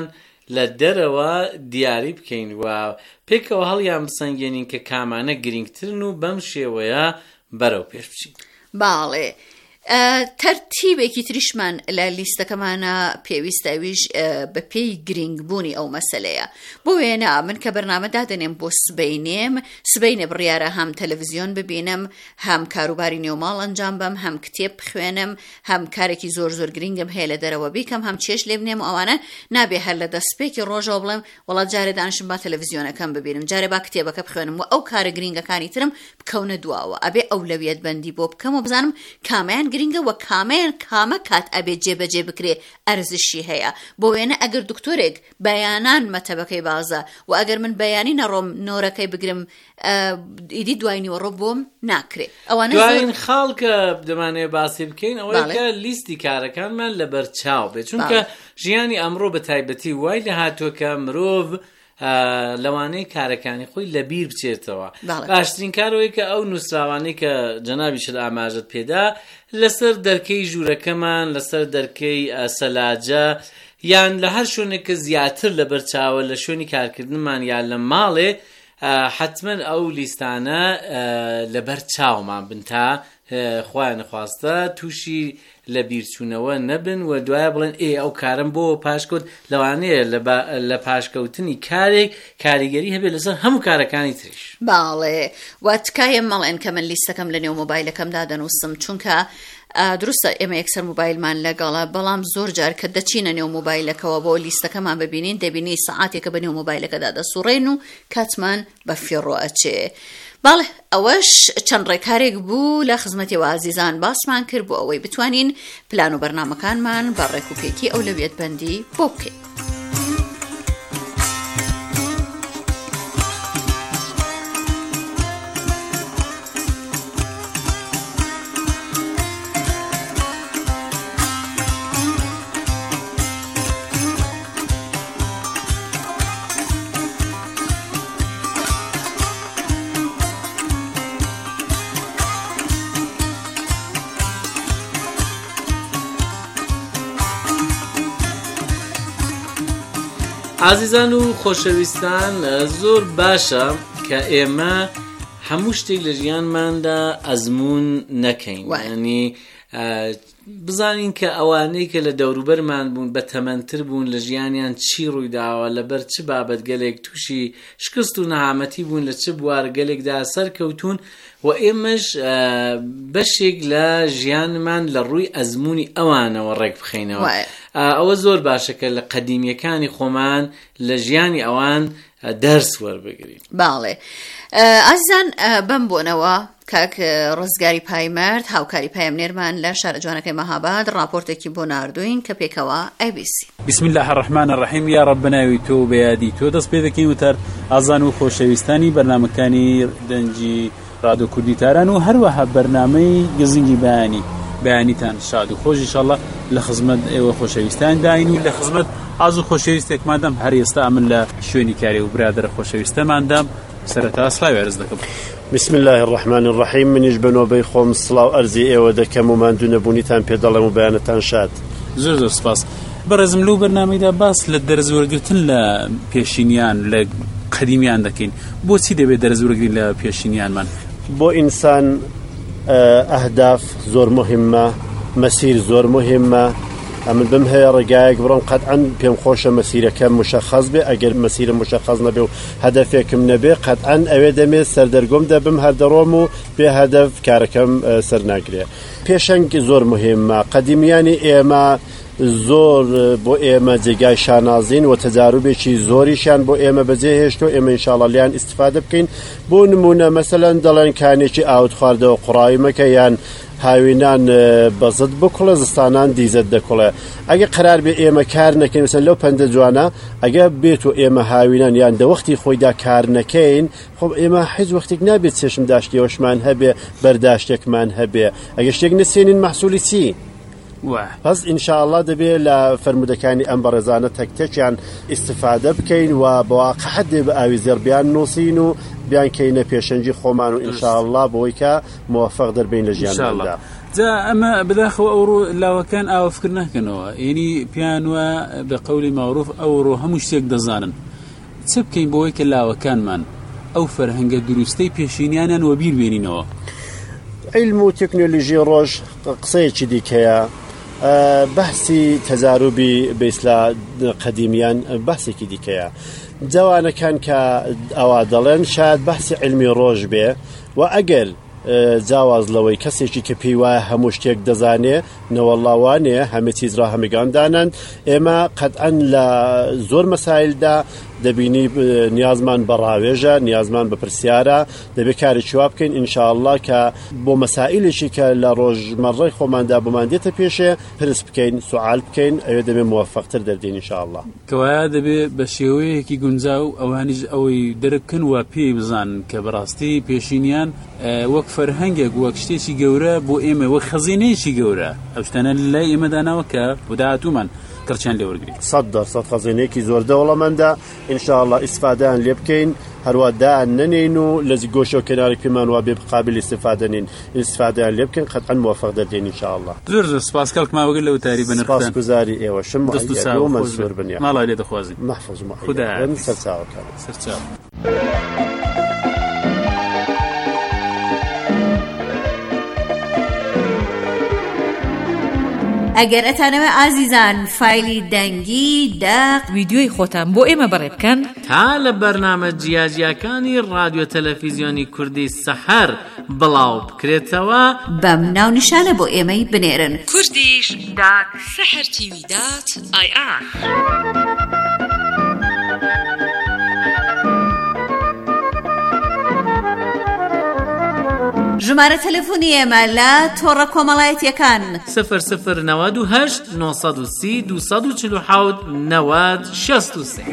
لە دەرەوە دیاری بکەین و پێکەوە هەڵیان بسەنگێنین کە کامانە گرنگترن و بەم شێوەیە بەرەو پێش بچین. باڵێ تەرتیبێکی تریشمان لە لیستەکەمانە پێویستەویش بە پێی گرنگبوونی ئەو مەسەلەیە. بۆ وێنە من کە بەرنامە دادەنێم بۆ سبەینێ بڕیارە هەم تەلەڤیزیۆن ببینم، هەم کاروباری نێوماڵ ئەنجام بەم، هەم کتێب بخوێنم، هەم کارێکی زۆر گرنگم هەیە لە دەرەوە بیکەم، هەم چێش لێ بنێم و ئەوانە نابێ هەر لە دەستپێکی ڕۆژەوە بڵێم وەڵا جارێ دانشم با تەلەڤیزیۆنەکەم ببینم، جارێ با کتێبەکە بخوێنم و ئەو کارە گرنگەکانی ترم بکەونە دواوە. ئەبێ ئەولەویەت بەندی بۆ بکەم و بزانم کامیان گرنگە و کامە کات ئەبێ جێبەجێ بکرێ ئەرزشی هەیە. بۆ وێنە ئەگەر دکتۆرێک بەیانان مەتەبەکەی بازە و ئەگەر من بەیانی نەڕۆم نۆرەکەی بگرم ئیدی دوایینەوە ڕۆ بۆم ناکرێ. ئەوانە دوایین خاڵکە دەمانێت باسی بکەین ئەوەی کە لیستی کارەکانمان لەبەر چاو بێت، چونکە ژیانی ئەمڕۆ بە تایبەتی وای لە هاتووە کە مرۆڤ لەوانەیە کارەکانی خۆی لەبیر بچێتەوە. باشترین کارەوەی کە ئەو نووسراوانەی کە جەنابی شت ئاماژت پێدا لەسەر دەرکەی ژوورەکەمان، لەسەر دەرکەی سەلاجە یان لە هەر شوێنێکە زیاتر لەبەر چاوە لە شوێنی کارکردنمان یان لە ماڵێ حتمما ئەو لیستانە لەبەر چاومان بن تا خۆیان نەخواستە تووشی لە بیرچوونەوە نەبن و دوایە بڵێن ئەو کارم بۆ پاشکەوت. لەوانەیە لە پاشکەوتنی کاریگەری هەبێت لەسەر هەموو کارەکانی تریش. باڵێ واتکایە مەڵێن کە من لیستەکەم لە نێو مۆبایلەکەمدا دەنووسم، چونکە دروستە ئێمە یەکسەر مۆبایلمان لەگەڵە، بەڵام زۆر جار کە دەچینە نێو مۆبایلەکەەوە بۆ لیستەکەمان ببینین دەبینی سەعاتێکە بە نێو مۆبایلەکەدا دەسوڕێن و کاتمان بە فێڕۆ ئەچێ. باڵێ ئەوەش چەند ڕێکارێک بوو لە خزمەتیەوە عزیزان باسمان کرد بۆ ئەوەی بتوانین پلان و بەرنامەکانمان بە ڕێکوپێکی ئەولەویەت بەندی بۆ بکەین. عزیزان و خۆشەویستان، زۆر باشە کە ئێمە هەموو شتێک لە ژیانماندا ئەزمون نەکەین، ینی بزانین کە ئەوانەی کە لە دەوروبەرمان بوون بە تەمەنتر بوون لە ژیانیان چی ڕوویداوە، لەبەر چ بابەت گەلێک تووشی شکست و نەهامەتی بوون، لە چ بوار گەلێکدا سەرکەوتون و ئێمەش بەشێک لە ژیانمان لە ڕووی ئەزمونی ئەوانەوە ڕێک بخەینەوە. ئەوە زۆر باشە کە لە قەدیمیەکانی خۆمان لە ژیانی ئەوان دەرس وەربگرین. باڵێ ئازیزان بەم بۆنەوە کاک ڕزگاری پایمەرد هاوکاری پایەمنێرمان لە شارە جوانەکەی مەهاباد راپۆرتێکی بۆ ناردوین کە پێکەوە ABC. بسم الله الرحمن الرحیم. یا رب بناوی تۆ بەیادی تۆ دەست پێ دەکەین وتەر ئازان و خۆشەویستانی بەرنامەکانی دەنجی ڕادیۆ کوردیتاران و هەروەها بەرنامەی گزنگی بەیانیتان شاد و خۆش ئینشاءالله لە خزمەت ئێوە خۆشەویستان داین و لە خزمەت ئاز و خۆشەویستێکمادەم هەر ئێستا من لە شوێنی کاری و برادرە خۆشەویستەماندام سەرەتا سڵاوی عەرز دەکەم. بسم الله الرحمن الرحیم. منیش بەنۆبەی خۆم سڵاو ئەرزی ئێوە دەکەم و ماندوو نەبوونیتان پێ دەڵێم و بەیانەتان شاد. زۆر سپاس. بەڕێزم لەو بەرنامەیدا باس لە دەرزوەرگرتن لە پێشینیان لە قەدیمیان دەکەین. بۆچی دەبێت دەرزوەرگرین لە پێشینیانمان؟ بۆ ئینسان ئەهداف زۆر مهمە، مەسیر زۆر مهمە. ئەمن بم هەیە ڕێگایەک بڕۆم قەتعەن پێم خۆشە مەسیرەکەم مشەخەص بێ، ئەگەر مەسیرە مشەخەص نەبێ و هەدەفێکم نەبێ قەتعەن ئەوێ دەمێت سەردەرگۆم دەبم هەر دەڕۆم و بێ هەدەف کارەکەم سەر ناگرێ. پێشەنگ زۆر مهمە. قەدیمیانی ئێمە زۆر بۆ ئێمە جێگای شانازین و تەجاروبێکی زۆریشان بۆ ئێمە بەجێهێشتۆ ئێمە ئینشاءالله لیان ئیستیفادە بکەین. بۆ نمونە مەسەلەن دەڵێن کانێکی ئاوت خواردەوە قوڕاوی مەکە یان هاوینان بەزت بکوڵە زستانان دیزت دەکوڵێ. ئەگە قرار بێ ئێمە کار نەکەین مثلا لەو پەندە جوانە ئەگە بێت و ئێمە هاوینان یان دەوەختی خۆیدا کار نەکەین خۆ ئێمە هیچ وەختێک نابێت چێشم داشتیەوەشمان هەبێ بەرداشتێکمان هەبێ. ئەگە شتێک نسێنین مەحسوولی چی؟ پس ئینشاءالله دەبێت لە فەرمودەکانی ئەم بەڕێزانە تەکتێکیان ئیستیفادە بکەین و بەواقعەت دێ بە ئاوی زێر بیان نووسین و بیان کەینە پێشەنجی خۆمان و ئینشاءالله بۆی کە موفق دەربین لە ژیانماندا. جا ئەمە بەداخەوە ئەوڕۆ لاوەکان ئاوەفکر ناکەنەوە، یعنی پیان وە بە قەولی ماوروف ئەوڕۆ هەموو شتێک دەزانن. چ بکەین بۆەوەی کە لاوەکانمان ئەو فەرهەنگە دروستەی پێشینیانیان وە بیر بێنینەوە. علم و تەکنۆلۆژی ڕۆژ قسەیەکی دیکەیە، بەحسی تەزاروبی بەیسلا قەدیمیان بەحسێکی دیکەیە. جوانەکان کە ئەوا دەڵێن شاید بەحسی علمی ڕۆژ بێ و ئەگەر جاواز لەوەی کەسێکی کە پێی وایە هەموو شتێک دەزانێ نەوەڵاوانێ هەمێ چیزرا هەمیگاندانن، ئێمە قەتعەن لە زۆر مەسایلدا دەبینی نیازمان بە ڕاوێژە، نیازمان بە پرسیارە، دەبێت کارێکی وا بکەین ئینشاءالله کە بۆ مەسائلێکی کە لە ڕۆژمەڕەی خۆماندا بمان دێتە پێشێ پرس بکەین، سوال بکەین، ئەوێ دەبێت موفقتر دەردین ئینشاءالله. کەوایە دەبێت بە شێوەیەکی گونجاو ئەوانیش ئەوەی دەرەبکەن و پێی بزانن کە بەڕاستی پێشینیان وەک فەرهەنگێک وەک شتێکی گەورە بۆ ئێمە وەک خەزینەیەکی گەورە ئەو شتانە لای ئێمەداناوە کە بۆ داهاتوومان کڕچیان لێ وەرگریت. 100% خەزینەیەکی زۆر دەوڵەمەندە، ئینشاءالله ئیسفادەیان لێ بکەین، هەروە دان نەنێن و لە گۆشە و کەناری پێمان وا بێ قابل ئیسفادە نین، ئیسفادەیان لێ بکەین، قەتعەن موفق دەردێن ئینشاءالله. زۆر زۆر سپاس کەڵکما وەگەر لە وتاری بنرختان. سپاسگوزاری ئێوەشم و مەنسوور بنیا. ماڵای لێ دەخوازی. محفوظ خدا سەرچاوەکان. سەرچاو. ئەگەر ئەتانەوە ئازیزان فایلی دەنگی داق ویدیۆی خۆتان بۆ ئێمە بەڕێ بکەن تا لە بەرنامە جیاجیەکانی رادیۆ تەلەڤیزیۆنی کوردی سەحەر بڵاو بکرێتەوە بەم ناونیشانە بۆ ئێمەی بنێرن kurdish.sahartv.ir. ژمارە تەلەفۆنی ئێمە لە تۆڕە کۆمەڵایەتیەکان 0098 930 247 90 63.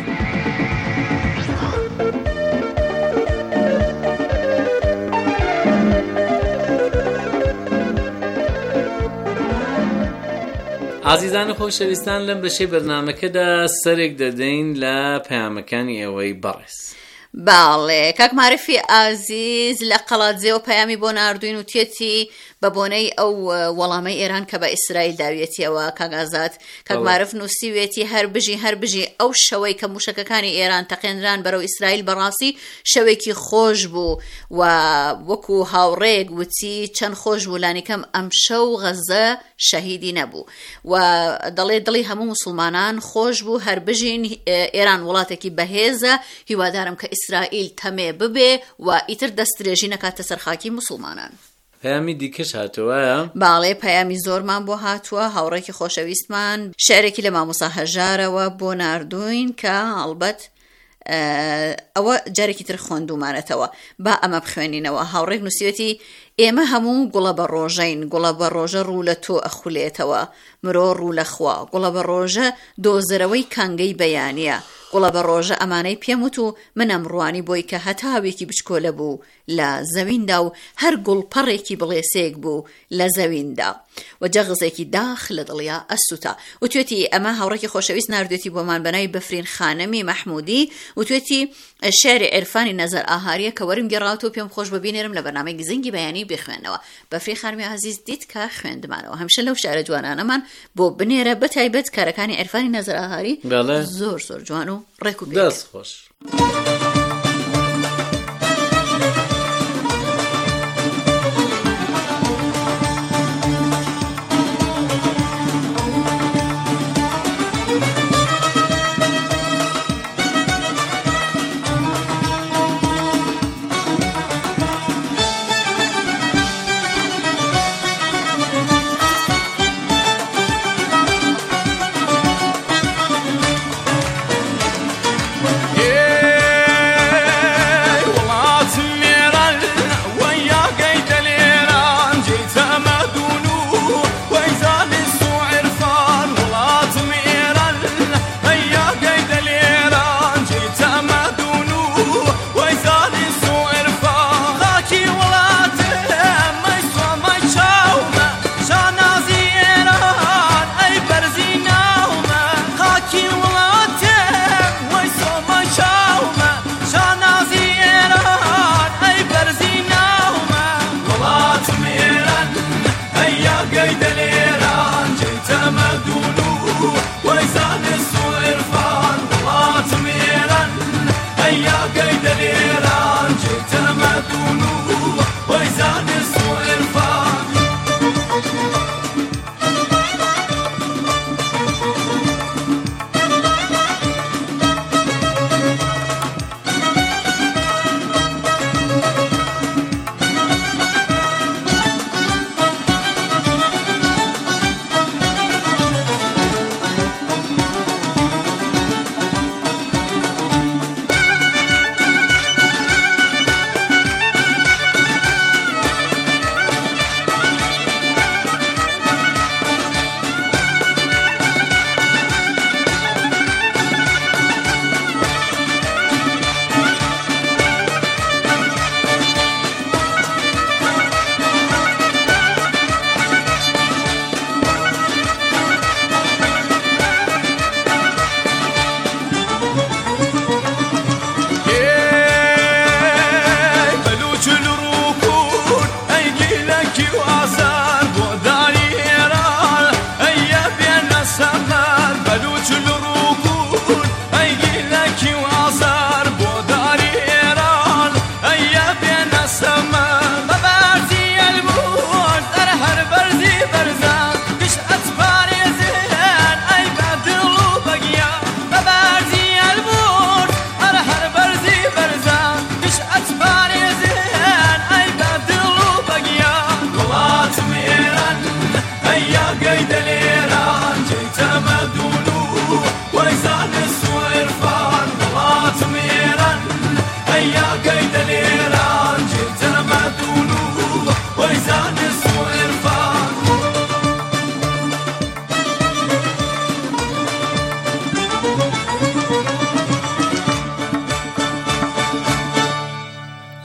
ئازیزان خۆشەویستان لەم بەشەی بەرنامەکەدا سەرێک دەدەین لە پەیامەکانی ئێوەی بەڕێز. باڵێ کاک معرفی ئازیز لە قەڵاتجێەوە پەیامی بۆ ناردوین و تێتی بە بۆنەی ئەو وەڵامەی ئێران کە بە ئیسرائیل داویەتیەوە کاگازات کاک معرف نووسیوێتی هەر بژی ئەو شەوەی کە موشەکەکانی ئێران تەقێنران بەرەو ئیسرائیل بەڕاستی شەوێکی خۆش بوو و وەکو هاوڕێک وتی چەند خۆش بوو لانیکەم ئەم شەو غەزە شەهیدی نەبوو و دڵی هەموو مسلمانان خۆش بوو هەر بژین ئێران وڵاتێکی بەهێزە هیوادارم کە ئیسرائیل تەمێ ببێ و ئیتر دەستدرێژی نەکاتە سەر خاکی مسلمانان. پەیامی دیکەش هاتووە؟ باڵێ پەیامی زۆرمان بۆ هاتووە هاوڕێکی خۆشەویستمان شعرێکی لە مامۆستا هەژارەوە بۆ ناردوین کە هەڵبەت ئەوە جارێکی تر خوێندومانەتەوە با ئەمە بخوێنینەوە. هاوڕێک نووسیوەتی ئێمە هەموو گوڵە بە ڕۆژەین، گوڵە بە ڕۆژە ڕوو لە تۆ ئەخولێتەوە، مرۆ ڕوو لە خوا، گوڵە بە ڕۆژە دۆزەرەوەی کانگەی بەیانیە، گوڵە بە ڕۆژە ئەمانەی پێم وت و من ئەمڕوانی بۆی کە هەتاوێکی بچکۆلە بوو لە زەویندا و هەر گوڵپەڕێکی بڵێسێک بوو لە زەویندا و جەغزێکی داخ لە دڵیا ئەسووتا. وتوێتی ئەمە هاوڕێکی خۆشەویست ناردوێتی بۆمان بەناوی بەفرین خانەمی مەحموودی وتوێتی شێعری عێرفانی نەزەر ئاهاریە کە وەرم گێڕاوەوە پێم خۆش ببینێرم لە بەرنامەی گزنگی بەیانی بخوێنەوە. بەفرین خانمی عزیز دیت کە خوێندمانەوە هەمشە لەو شارە جوانانەمان بۆ بنێرە بەتایبەت کارەکانی عێرفانی نەزەر ئاهاری زۆر زۆر جوان و ڕێک و بێت. دەست خۆش.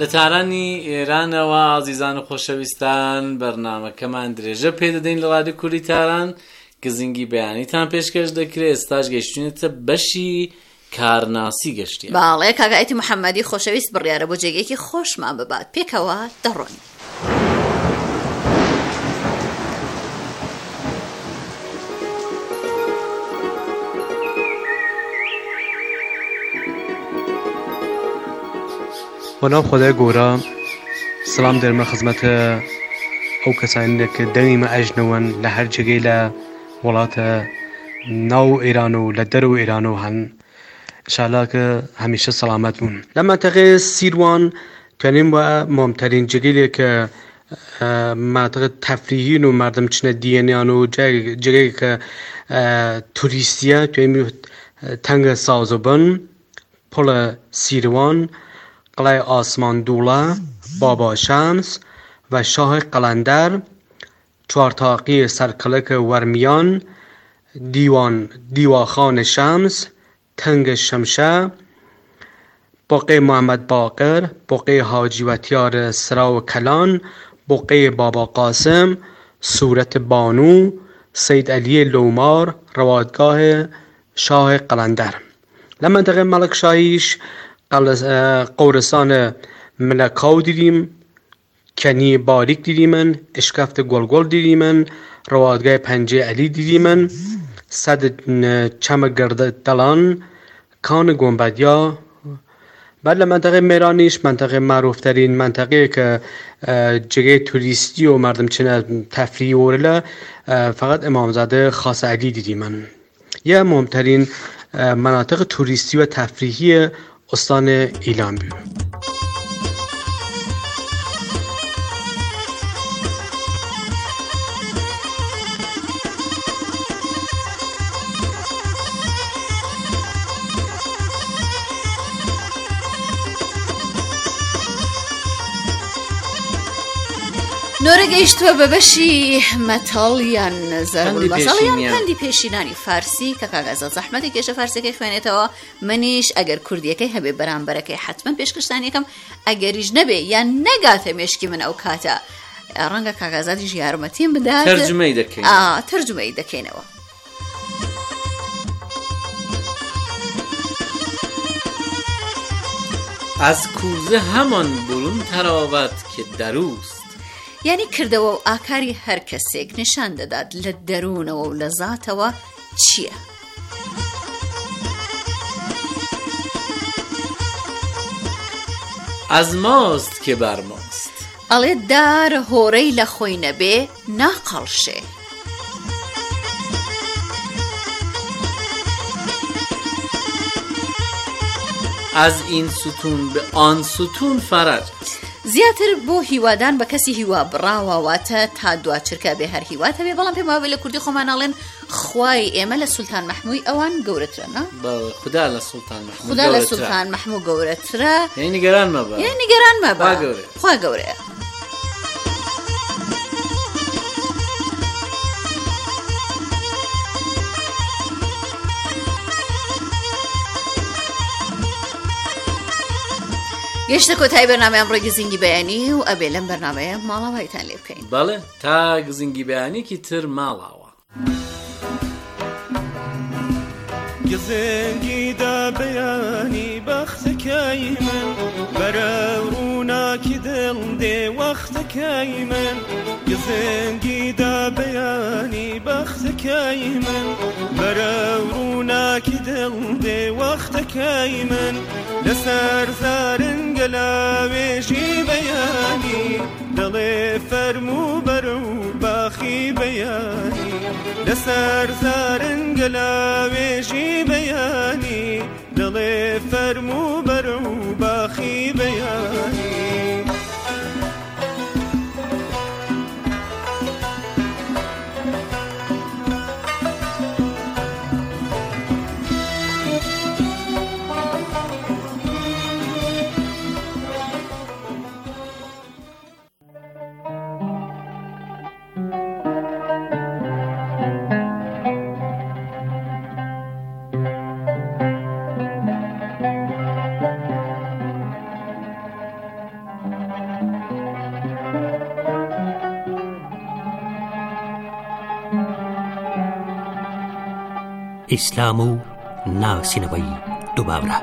لە تارانی ئێرانەوە ئازیزان و خۆشەویستان بەرنامەکەمان درێژە پێ دەدەین لە رادیۆ کوردی تاران گزنگی بەیانیتان پێشکەش دەکرێت ئێستاش گەیشتونێتە بەشی کارناسی گەشتیە. باڵێ کاگایەتی محەممەدی خۆشەویست بڕیارە بۆ جێگەیەکی خۆشمان ببات پێکەوە دەڕۆین. بە ناو خۆدای گۆرە سڵام دەرمە خزمەتە ئەو کەسانێک کە دەنگیمە ئەژنەوەن لە هەر جێگەی لە وڵاتە ناو ئێران و لە دەرەوە ئێران و هەن ئینشاءالله کە هەمیشە سەلامەت بوون. لە مەنتەقەی سیروان توانیم وە مهمترین جێگەی کە مناطق تفریحین و مردم چنە دیێنیان و جێگەی کە توریستیە توانیم تەنگە سازوبن پۆڵە سیروان قلعه آسمان دوله، بابا شمس و شاه قلندر، چهارتاقی سرکلک ورمیان، دیواخان شمس، تنگ شمشه، بقعه محمد باقر، بقعه حاجی وتیار سراو کلان، بقعه بابا قاسم، صورت بانو، سید علی لومار، روادگاه شاه قلندر. لمنطقه ملک شاهیش قورستان ملکاو دیدیم، کنی باریک دیدیمن، اشکفت گلگل دیدیمن، روادگاه پنجه علی دیدیمن، صد چم گرد دلان، کان گنبدیا. بعد منطقه میرانیش منطقه معروف ترین منطقه که جگه توریستی و مردم چنه تفریحی ورله فقط امامزاده خاص علی دیدیمن. یه مهمترین مناطق توریستی و تفریحی استان ایلام بود. نۆرە گەیشتووە بە بەشی مەتاڵیان زەرەنگ مەساڵیان پەندی پێشینانی فارسی کە کاگازە زەحمەتی کێشە فارسیەکەی خوێنێتەوە. منیش ئەگەر کوردیەکەی هەبێ بەرامبەرەکەی حتمما پێشکەشتانی یەکەم، ئەگەریش نەبێ یان نەگاتە مێشکی من ئەو کاتە ڕەنگە کاگازاتیش یارمەتیم بدات تەرجمەی دەکەینەوە. از کوزه همان برون تراوت که دروست. یعنی کردەوە و ئاکاری هەر کەسێک نیشان دەدات لە دەروونەوە و لە زاتەوە چییە. از ماست که بر ماست. ئەڵێ دار هۆرەی لە خۆی نەبێ ناقەڵشێ. از این ستون به آن ستون فرج. زیاتر بۆ هیوادان بە کەسی هیوا بڕاوەواتە تا دواچرکە بێ هەر هیواتە بێ، بەڵام پێم وابێ لە کوردی خۆمان ئەڵێن خوای ئێمە لە سولتان مەحمووی ئەوان گەورەترە. خدا لە سولتان مەحموو خدا لە سولتان مەحموو گەورەترە. یعنی نیگەران مەبە خوا گەورەیە. گەشتە کۆتایی بەرنامەی ئەمڕۆی گزنگی بەیانی و ئەبێ لەم بەرنامەیە ماڵاوایتان لێ بکەین. بەڵێ تا گزنگی بەیانێکی تر ماڵاوە. گزنگی دا بەیانی بەختەکەی من بەرە ڕووناکی دڵ دێ وەختەکەی من. گزنگی دا بەیانی بەختەکەی من بەرە ڕووناکی دڵ دێ وەختەکەی من. لەسەر زارنگە لاوێژی بەیانی دڵێ فەرموو بەرە و باخی بەیانی. لەسەر زارنگە لاوێژی بەیانی دڵێ فەرموو بەرە و باخی بەیانی. ئیسلام و ناسینەوەی دووباورە.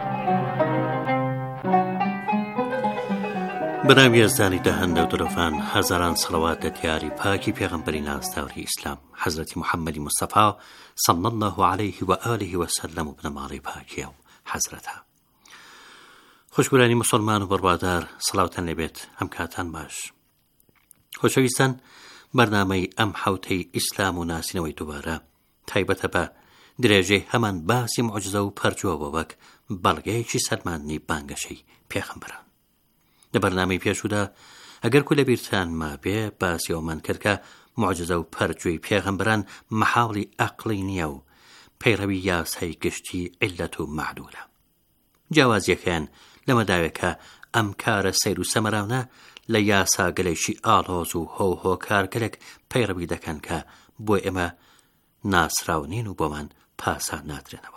بەناوی یەزدانی دەهەندە و درۆڤان هەزاران سەڵەوات لە دیاری پاکی پێغەمبەری نازداوری ئیسلام حەزرەتی محەممەدی مستەفا صلی الله عليه و آله وسلم و بنەماڵی پاکیە و حەزرەتە. خۆشبورانی مسلمان و بڕوادار، سەڵاوتان لێبێت، ئەم کاتان باش. خۆشەویستان، بەرنامەی ئەم حەوتەی ئیسلام و ناسینەوەی دووبارە تایبەتە بە درێژەی هەمان باسی موعجزە و پەرجۆوە وەک بەڵگەیەکی سەرماندنی بانگەشەی پێغەمبەران. لە بەرنامەی پێشوودا ئەگەر کو لە بیرتان ما بێ باسی ئەومان کرد کە موعجزە و پەرجۆی پێغەمبەران مەحاڵی ئەقڵی نییە و پەیڕەوی یاسای گشتی عیلەت و معلولە. جیاوازیەکەیان لەمەداوێت کە ئەم کارە سەیر و سەمەراونە لە یاسا گەلێکی ئاڵۆز و هۆهۆکار گەلێک پەیڕەوی دەکەن کە بۆ ئێمە ناسراونین و بۆمان پاسان نادرێنەوە.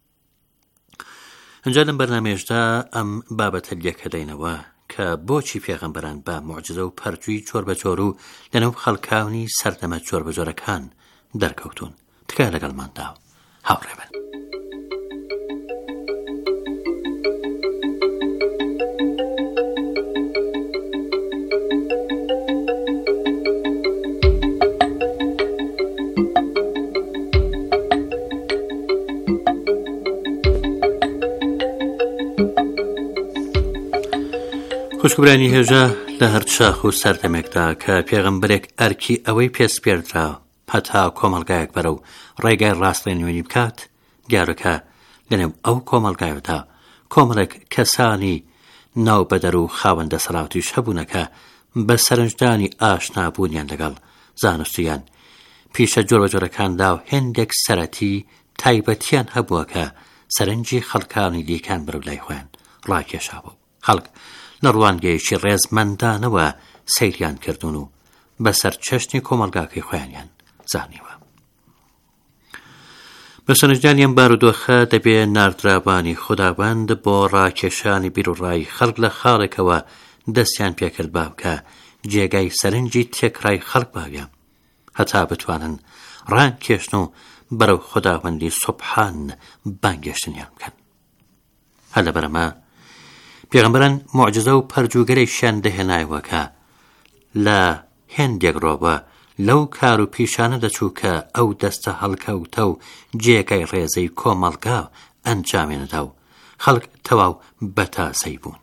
ئەنجا لەم بەرنامێشدا ئەم بابەتە لێکە دەینەوە کە بۆچی پێغەمبەران بە موعجزە و پەرجووی جۆر بە جۆر و لەنەو خەڵکاونی سەردەمە جۆر بە جۆرەکان دەرکەوتون. تکایە لەگەڵماندا هاوڕێ بن. خوشکبرانی هێژە لە هەر شاخ و سەردەمێکدا کە پێغەمبەرێک ئەرکی ئەوەی پێسپێردرا هەتا کۆمەڵگایەک بەرە و ڕێگای ڕاستڵێنوێنی بکات، دیارەکە لەنێو ئەو کۆمەڵگایەدا کۆمەڵێک کەسانی ناو بەدەر و خاوەندە سەڵاتیش هەبوونەکە بە سەرنجدانی ئاشنابوونیان لەگەڵ زانستیان پیشە جۆر بە جۆرەکاندا و هێندێک سەرەتی تایبەتیان هەبووە کە سەرنجی خەڵکانی دیکان بەرەو لای خۆیان ڕاکێشابوو. خەڵک لە ڕوانگەیەکی ڕێزمەندانەوە سەیریان کردوون و بەسەر چەشنی کۆمەڵگاکەی خۆیانیان زانیوە. بە سەرنجدانیان بارودۆخە دەبێ ناردرابانی خوداوەند بۆ ڕاکێشانی بیر و ڕای خەڵک لە خاڵێکەوە دەستیان پێکرد باوکە جێگای سەرنجی تێکڕای خەڵک باویە هەتا بتوانن ڕانکێشن و بەرەو خوداوەندی سوبحان بانگێشتنیان بکەن. هەر لەبەرەمە پێغەمبەران موعجزە و پەرجووگەرێکیان دەهێنایەوە کە لە هێندێک ڕۆبە لەو کار و پیشانە دەچوو کە ئەو دەستە هەڵکەوتە و جێگای ڕێزەی کۆمەڵگا ئەنجامێنەدا و خەڵک تەواو بەتاسەی بوون.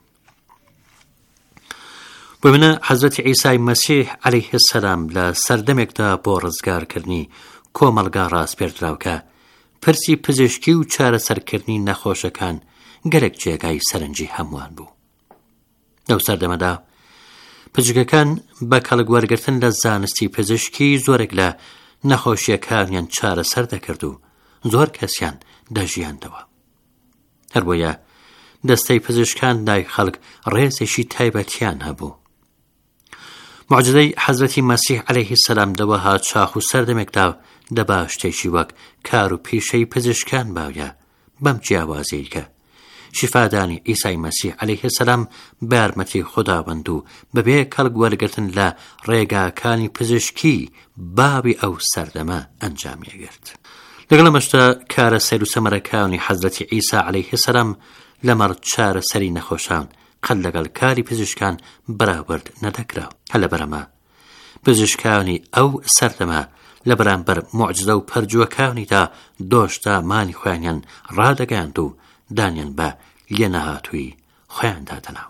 بۆ منە حەزرەتی عیسای مەسیح عەلەیه السەلام لە سەردەمێکدا بۆ ڕزگارکردنی کۆمەڵگا ڕاستپێردراو کە پرسی پزیشکی و چارەسەرکردنی نەخۆشەکان گەلێک جێگای سەرنجی هەمووان بوو. لەو سەردەمەدا پزیشکەکان بە کەڵک وەرگرتن لە زانستی پزیشکی زۆرێک لە نەخۆشیەکانیان چارەسەر دەکرد و زۆر کەسیان دەژیاندەوە. هەر بۆیە دەستەی پزیشکان لای خەڵک ڕێزێکی تایبەتیان هەبوو. موعجزەی حەزرەتی مەسیح عەلەیه السەلام دەوە هات شاخ و سەردەمێکدا دەبا شتێکی وەک کار و پیشەی پزیشکان باویە بەم جیاوازەی کە شیفادانی ئیسای مەسیح عەلەیه السەلام بە یارمەتی خوداوەند و بەبێ کەڵک وەرگرتن لە ڕێگاکانی پزیشکی باوی ئەو سەردەمە ئەنجامێگرت. لەگەڵ ئەمەشدا کارە سەیر و سەمەرەکانی حەزرەتی ئیسا عەلەیه السەلام لەمەڕ چارەسەری نەخۆشان قەت لەگەڵ کاری پزیشکان بەراورد نەدەکرا. هەر لەبەرەمە پزیشکانی ئەو سەردەمە لە بەرامبەر موعجزە و پەرجووەکانیدا دۆشتا مانی خۆیانیان ڕادەگەیاند و دانیان بە لێنەهاتووی خۆیاندا دەناو.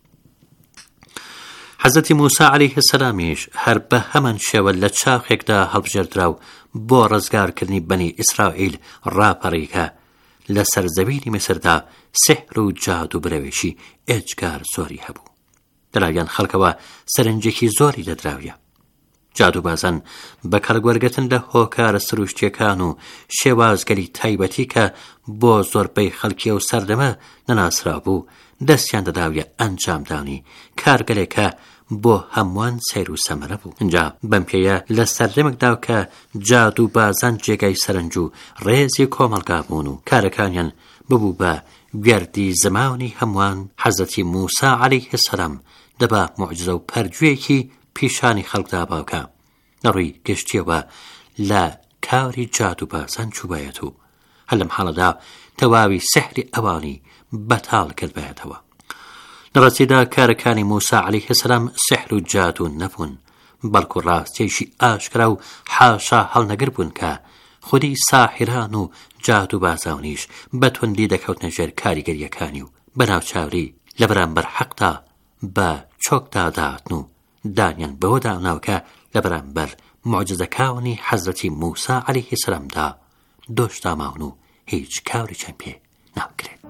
حەزرەتی موسا عەلەیه السەلامیش هەر بە هەمان شێوە لە چاخێکدا هەڵبژێردرا و بۆ ڕزگارکردنی بەنی ئیسرائیل ڕاپەڕیکە لە سەرزەوینی میسردا سحر و جادو برەوێشی ئێجگار زۆری هەبوو. لەلایەن خەڵکەوە سەرنجێکی زۆری دەدراویە. جادوبازان بە کەڵگوەرگرتن لە هۆکارە سروشتیەکان و شێوازگەری تایبەتی کە بۆ زۆربەی خەڵکی و سەردەمە نەناسرا بوو دەستیان دەداویە ئەنجامدانی کارگەلێکە بۆ هەمووان سەیر و سەمەرە بوو. اینجا بەم پێیە لە سەردەمێکدا کە جادوبازان جێگای سەرنج و ڕێزی کۆمەڵگا بوون و کارەکانیان ببوو بە گوێردی زمانی هەمووان، حەزرەتی موسا عەلەیه السەلام دەبا موعجزە و پەرجوویەکی پیشانی خەڵکدا باوکە لە ڕووی گشتیەوە لە کاری جادو بازان چوبایەت و هەر لەم حاڵەدا تەواوی سحری ئەوانی بەتاڵ کرد بێتەوە. لە ڕاستیدا کارەکانی موسا عەلەیهی سەلام سحر و جادو نەبوون، بەڵکو ڕاستیەیشی ئاشکرا و حاشا هەڵنەگر بوون کە خودی ساحران و جادو بازاونیش بەتوندی دەکەوتنە ژێر کاریگەریەکانی و بەناوچاوری لە بەرامبەر حەقدا بە چۆکدا داتن و دانیان بەوە داناوە کە لە بەرامبەر معجزەکانی حەزرەتی موسا عەلەیهی سەلامدا دۆشتاماون و هیچ کاریان پێ ناکرێت.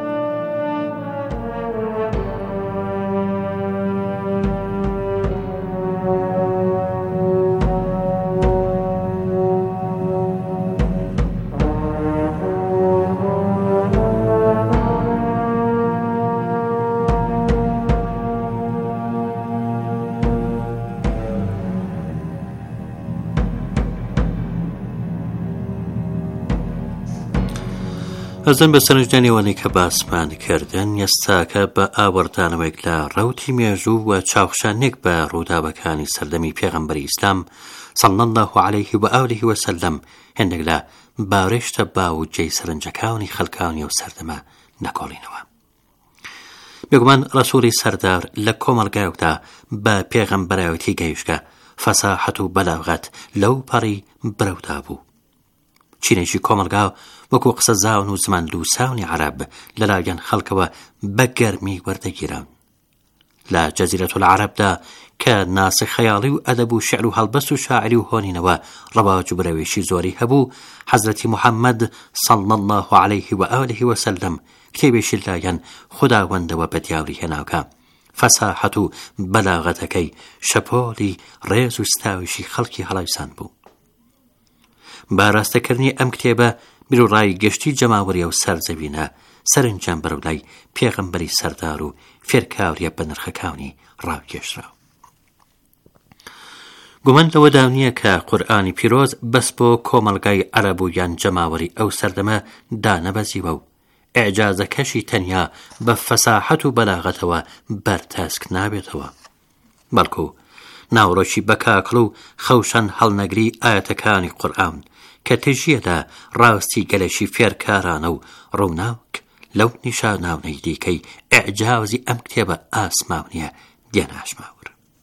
ئەزن بە سەرنجدانیوانی کە باسمان کردن ئێستاکە بە ئاوەردانەوەیەک لە ڕەوتی مێژوو و چاوخشانێک بە ڕووداوەکانی سەردەمی پێغەمبەری ئیسلام صلی الله علیه و آله و سلم هێندێک لە باڕێشتە باو و جێی سەرنجەکانی خەڵکانی و سەردەمە نەکۆڵینەوە. بێگومان ڕەسووڵی سەردار لە کۆمەڵگایەکدا بە پێغەمبەرایەتی گەیشتکە فەساحەت و بەلاغەت لەو پەڕی برەودا بوو. چینێکی کۆمەلگا وەکو قسە زاون و زمان لووساونی عەرەب لەلایەن خەڵکەوە بە گەرمی وەردەگیران. لە جەزیرەتو العەرەبدا کە ناسی خەیاڵی و ئەدەب و شعر و هەڵبەست و شاعری و هۆنینەوە ڕەواج و برەوێشی زۆری هەبوو، حەزرەتی محەممەد صلی الله علیه و آله و سلم کتێبێکی لایەن خوداوەندەوە بەدیاوری هێناوکە فەساحەت و بەلاغەتەکەی شەپۆلی ڕێز و ستاویشی خەڵکی هەڵاویسان بوو. باڕاستەکردنی ئەم کتێبە بیر و ڕای گەشتی جەماوەریە و سەرزەوینە سەرنجام بەرەو لای پێغەمبەری سەردار و فێرکاوریە بە نرخەکانی ڕاوکێشراوە. گومان لەوەدا نییە کە قورئانی پیرۆز بەس بۆ کۆمەڵگای عەرەب و یان جەماوەری ئەو سەردەمە دانەبەزیوە و ئێعجازەکەشی تەنیا بە فەساحەت و بەلاغەتەوە بەرتەسک نابێتەوە، بەڵکو ناوڕۆکی بەکاکڵ و خەوشان هەڵنەگری ئاەتەکانی قورئان کە تژیەدا ڕاستی گەلێکی فێرکارانە و ڕووناک لەو نیشاناونەی دیکەی ئێعجازی ئەم کتێبە ئاسماونیە دیێناشماور.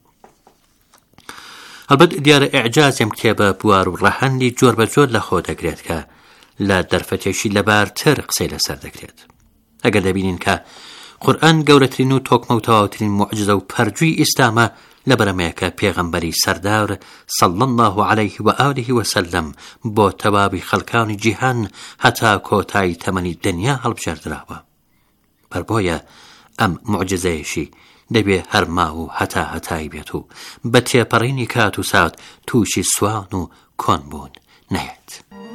هەڵبەت دیارە ئێعجازی ئەم کتێبە بوار و ڕەهەندی جۆر بە جۆر لە خۆ دەگرێت کە لە دەرفەتێکی لەبارتر قسەی لەسەر دەکرێت. ئەگەر دەبینین کە قورئان گەورەترین و تۆکمە و تەواوترین موعجزە و پەرجووی ئیسلامە لەبەرەمەیەکە پێغەمبەری سەردار صلی الله علیه و آله و سلم بۆ تەواوی خەڵکانی جیهان هەتا کۆتایی تەمەنی دنیا هەڵبژێردراوە. بەربۆیە ئەم موعجزەیەشی دەبێ هەرما و هەتایی بێت و بە تێپەڕینی کات و سات تووشی سوان و کۆنبوون نەیەت.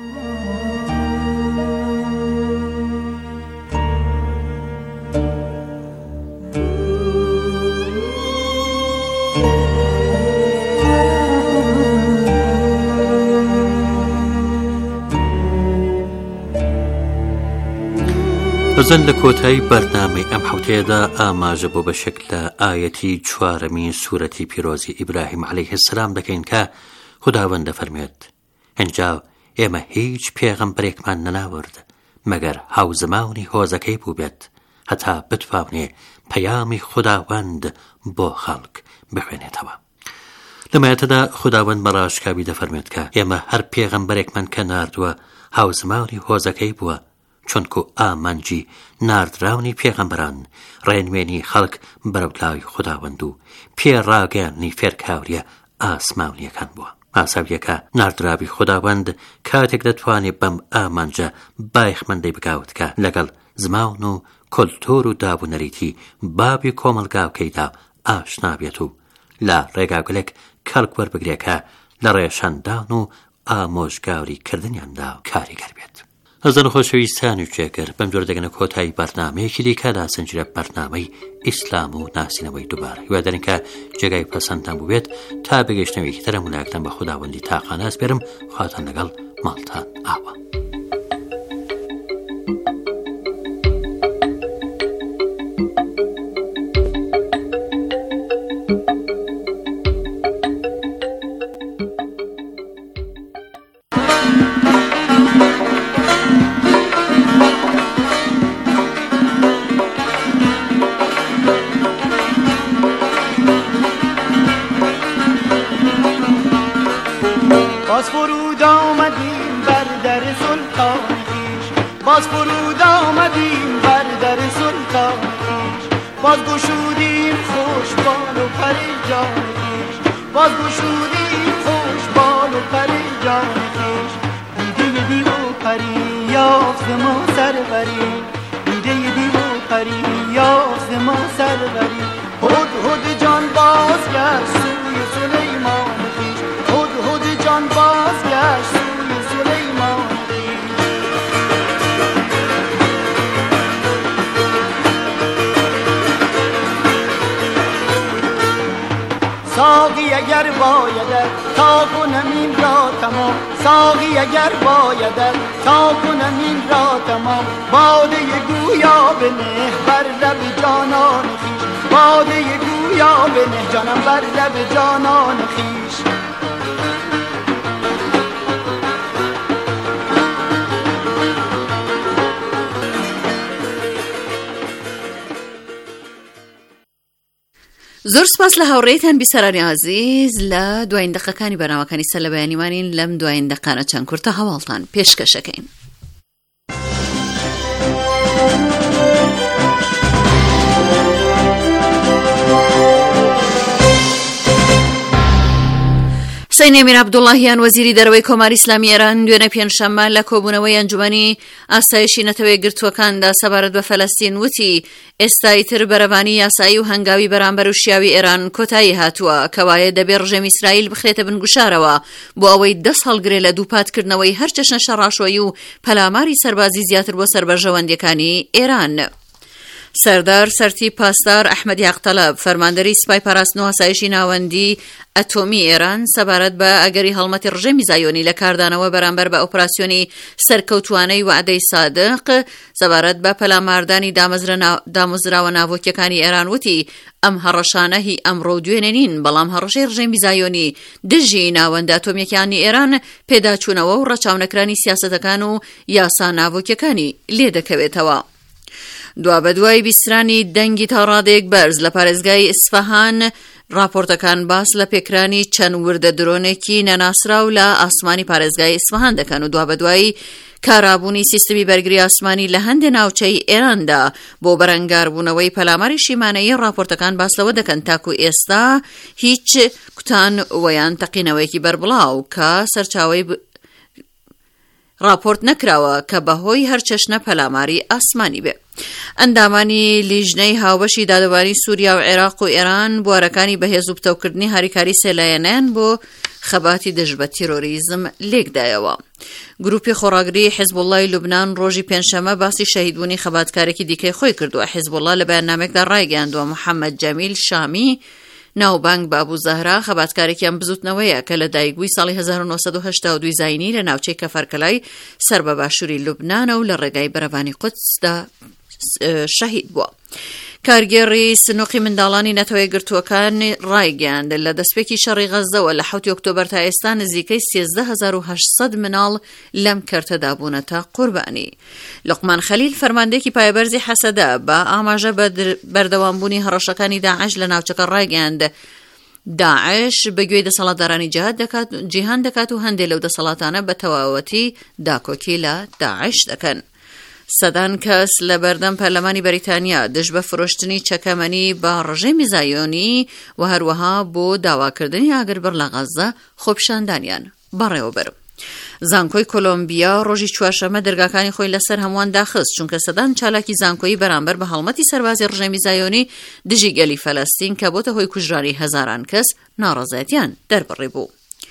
بەزەن لە کۆتایی بەرنامەی ئەم حوتەیەدا ئاماژە بۆ بەشێک لە ئایەتی 4 سوورەتی پیرۆزی ئیبراهیم عەلەیهی سەلام دەکەین کە خوداوەند دەفەرمێت ئەنجا ئێمە هیچ پێغەمبەرێکمان نەناورد مەگەر هاوزماونی هۆزەکەی بوو بێت هەتا بتوانێ پەیامی خوداوەند بۆ خەڵک بخوێنێتەوە. لەمایەتەدا خوداوەند بەڕاشکاوی دەفەرمێت کە ئێمە هەر پێغەمبەرێکمان کە ناردووە هاوزماونی هۆزەکەی بووە، چونکو ئامانجی ناردراونی پێغەمبەران ڕێنوێنی خەڵک بەرەولای خوداوەند و پێڕاگەیاندنی فێرکاوریە ئاسماونیەکان بووە. ئاساویەکە ناردراوی خوداوەند کاتێک دەتوانێت بەم ئامانجە بایخمەندەی بگاوت کە لەگەڵ زمان و کۆلتۆر و دابوونەریتی بابی کۆمەلگاوکەیدا ئاشنا بێت و لە ڕێگاگولێک کەڵک وەربگرێکە لە ڕێشەندان و ئامۆژگاوری کردنیاندا کاریگەر بێت. ئەزان خۆشەویستانی وچێگر بەم جۆر دەگەنە کۆتایی بەرنامەیەکی دیکە لە سەنجرە بەرنامەی ئیسلام و ناسینەوەی دووبارە هیوادارین کە جێگای پەسەندتان بووێت تا بەگەشتنەوەیەکی ترە مولایەکتان بە خوداوەندی تاقانە ئەسپێرم خواتان لەگەڵ ماڵتان ئاوە. باز فرود آمدیم بر در سلطان خویش، باز فرود آمدیم بر در سلطان خویش، باز گشودیم خوش بال و پر جان خویش، باز گشودیم خوش بال و پر جان خویش. دیده دیو و پری یافت ما سروری، دیده دیو و پری یافت ما سروری. هد جان بازگشت سوی سلیمان خویش، هد جان بازگشت سوی سلیمان خویش. ساقی اگر بایدت تا کنم این را تمام، ساقی اگر بایدت تا کنم این را تمام. باده گویا بنه بر لب جانان خویش، باده گویا بنه جانم بر لب جانان خویش. زۆر سپاس لە هاوڕێیتان بیسەرانی عزیز. لە دوایین دەقەکانی بەناوەکانی سەر لە بەیانیمانین لەم دوایین دەقانە چەند کورتە هەواڵتان پێشکەشەکەین. حسین امیر عەبدوڵڵاهیان وەزیری دەرەوەی کۆماری ئیسلامی ئێران دوێنێ پێنجشەممە لە کۆبوونەوەی ئەنجومەنی ئاسایشی نەتەوەی گرتووەکاندا سەبارەت بە فەلەستین وتی ئێستای تر بەرەوانی یاسایی و هەنگاوی بەرامبەر و شیاوی ئێران کۆتایی هاتووە، کەوایە دەبێت ڕژێمی ئیسرائیل بخرێتە بنگوشارەوە بۆ ئەوەی دەست هەڵگرێت لە دووپاتکردنەوەی هەر چەشنە شەڕاشۆیی و پەلاماری سەربازی زیاتر بۆ سەربەرژەوەندیەکانی ئێران. سەردار سەرتی پاسدار ئەحمەد یاقتەلەب فەرماندەری سوپای پاراستن و ئاسایشی ناوەندی ئەتۆمی ئێران سەبارەت بە ئەگەری هەڵمەتی ڕژێمی زایۆنی لە کاردانەوە بەرامبەر بە ئۆپراسیۆنی سەرکەوتوانەی وعدەی سادق سەبارەت بە پەلاماردانی دامۆزراوە ناوۆکیەکانی ئێران وتی ئەم هەڕەشانە هی ئەمڕۆ دوێنێ نین، بەڵام هەڕەشەی ڕژێمی زایۆنی دژی ناوەندە ئەتۆمیەکانی ئێران پێداچوونەوە و ڕەچاونەکرانی سیاسەتەکان و یاسا ناوۆکیەکانی لێ دەکەوێتەوە. دوا بەدوای بیسترانی دەنگی تا ڕادێک بەرز لە پارێزگای ئیسفەهان راپۆرتەکان باس لە پێکرانی چەند وردە درۆنێکی نەناسراو لە ئاسمانی پارێزگای ئیسفەهان دەکەن و دوا بەدوای کارابوونی سیستمی بەرگری ئاسمانی لە هەندێک ناوچەی ئێراندا بۆ بەرەنگاربوونەوەی پەلاماری شیمانەیی راپۆرتەکان باس لەوە دەکەن تاکو ئێستا هیچ کوتان وەیان تەقینەوەیەکی بەربڵاو کە سەرچاوەی راپۆرت نەکراوە کە بەهۆی هەر چەشنە پەلاماری ئاسمانی بێ. ئەندامانی لیژنەی هاوبەشی دادەواری سووریا و عێراق و ئێران بوارەکانی بەهێز و پتەوکردنی هاریکاری سێلایەنیان بۆ خەباتی دژ بە تیرۆریزم لێکدایەوە. گروپی خۆڕاگری حیزبوڵڵای لوبنان ڕۆژی پێنجشەممە باسی شەهیدبوونی خەباتکارێکی دیکەی خۆی کردووە. حیزبوڵڵا لە بەیاننامێکدا ڕایگەیاندووە محەممەد جەمیل شامی ناوبانگ بە ئەبوو زەهرا خەباتکارێکیان بزوتنەوەیە کە لە دایکبووی ساڵی 1982 زاینی لە ناوچەی کەفەرکەلای سەر بە باشووری لوبنانە و لە ڕێگای بەرەوانی قودسدا شەهید بووە. کارگێڕی سنووقی منداڵانی نەتەوەی گرتووەکان ڕایگەیاند لە دەستپێکی شەڕی غەزەوە لە 7 ئۆکتۆبەر تا ئێستا نزیکەی 13800 مناڵ لەم کەرتەدا بوونەتە قوربانی. لوقمان خەلیل فەرماندەیەکی پایەبەرزی حەسەدە بە ئاماژە بەردەوامبوونی هەڕەشەکانی داعش لە ناوچەکە ڕایگەیاند داعش بەگوێی دەسەڵاتدارانی جیهان دەکات و هەندێک لەو دەسەڵاتانە بە تەواوەتی داکۆکی لە داعش دەکەن. سەدان کەس لە بەردەم پەرلەمانی بەریتانیا دژ بە فرۆشتنی چەکەمەنی بە ڕژێمی زایۆنی و هەروەها بۆ داواکردنی ئاگربڕ لە غەزە خۆپیشاندانیان بەڕێوەبەر. زانکۆی کۆلۆمبیا ڕۆژی چوارشەممە دەرگاکانی خۆی لەسەر هەمووان داخست چونکە سەدان چالاکی زانکۆیی بەرامبەر بە هەڵمەتی سەربازی ڕژێمی زایۆنی دژی گەلی فەلەستین کە بۆتە هۆی کوژرانی هەزاران کەس ناڕەزایەتیان دەربڕی بوو.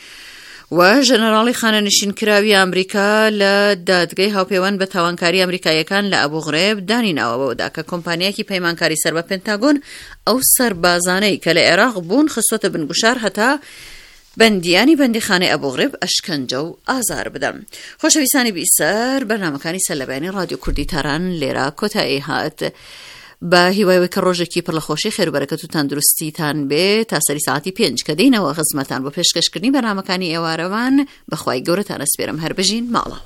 و ژەنەراڵی خانەنشینکراوی ئەمریکا لە دادگای هاوپەیوەند بە تاوانکاری ئەمریکایەکان لە ئەبوو غرێب دانیناوەوەدا کە کۆمپانیایەکی پەیمانکاری سەر بە پێنتاگۆن ئەو سەربازانەی کە لە عێراق بوون خستوەتە بنگوشار هەتا بەندیانی بەندیخانەی ئەبوو غرێب ئەشکەنجە و ئازار بدەن. خۆشەویستانی بیسەر بەرنامەکانی سەرلەبەیانی رادیۆ کوردی تاران لێرە کۆتایی هات. بە هیوایەوەی کە ڕۆژێکی پڕ لە خۆشی خێر و بەرەکەت و تەندروستیتان بێ تا سەری ساعتی 5 کە دێینەوە خزمەتان بۆ پێشکەشکردنی بەرنامەکانی ئێوارەوان بەخوای گەورەتان ئەسپێرم هەر بژین ماڵەوە.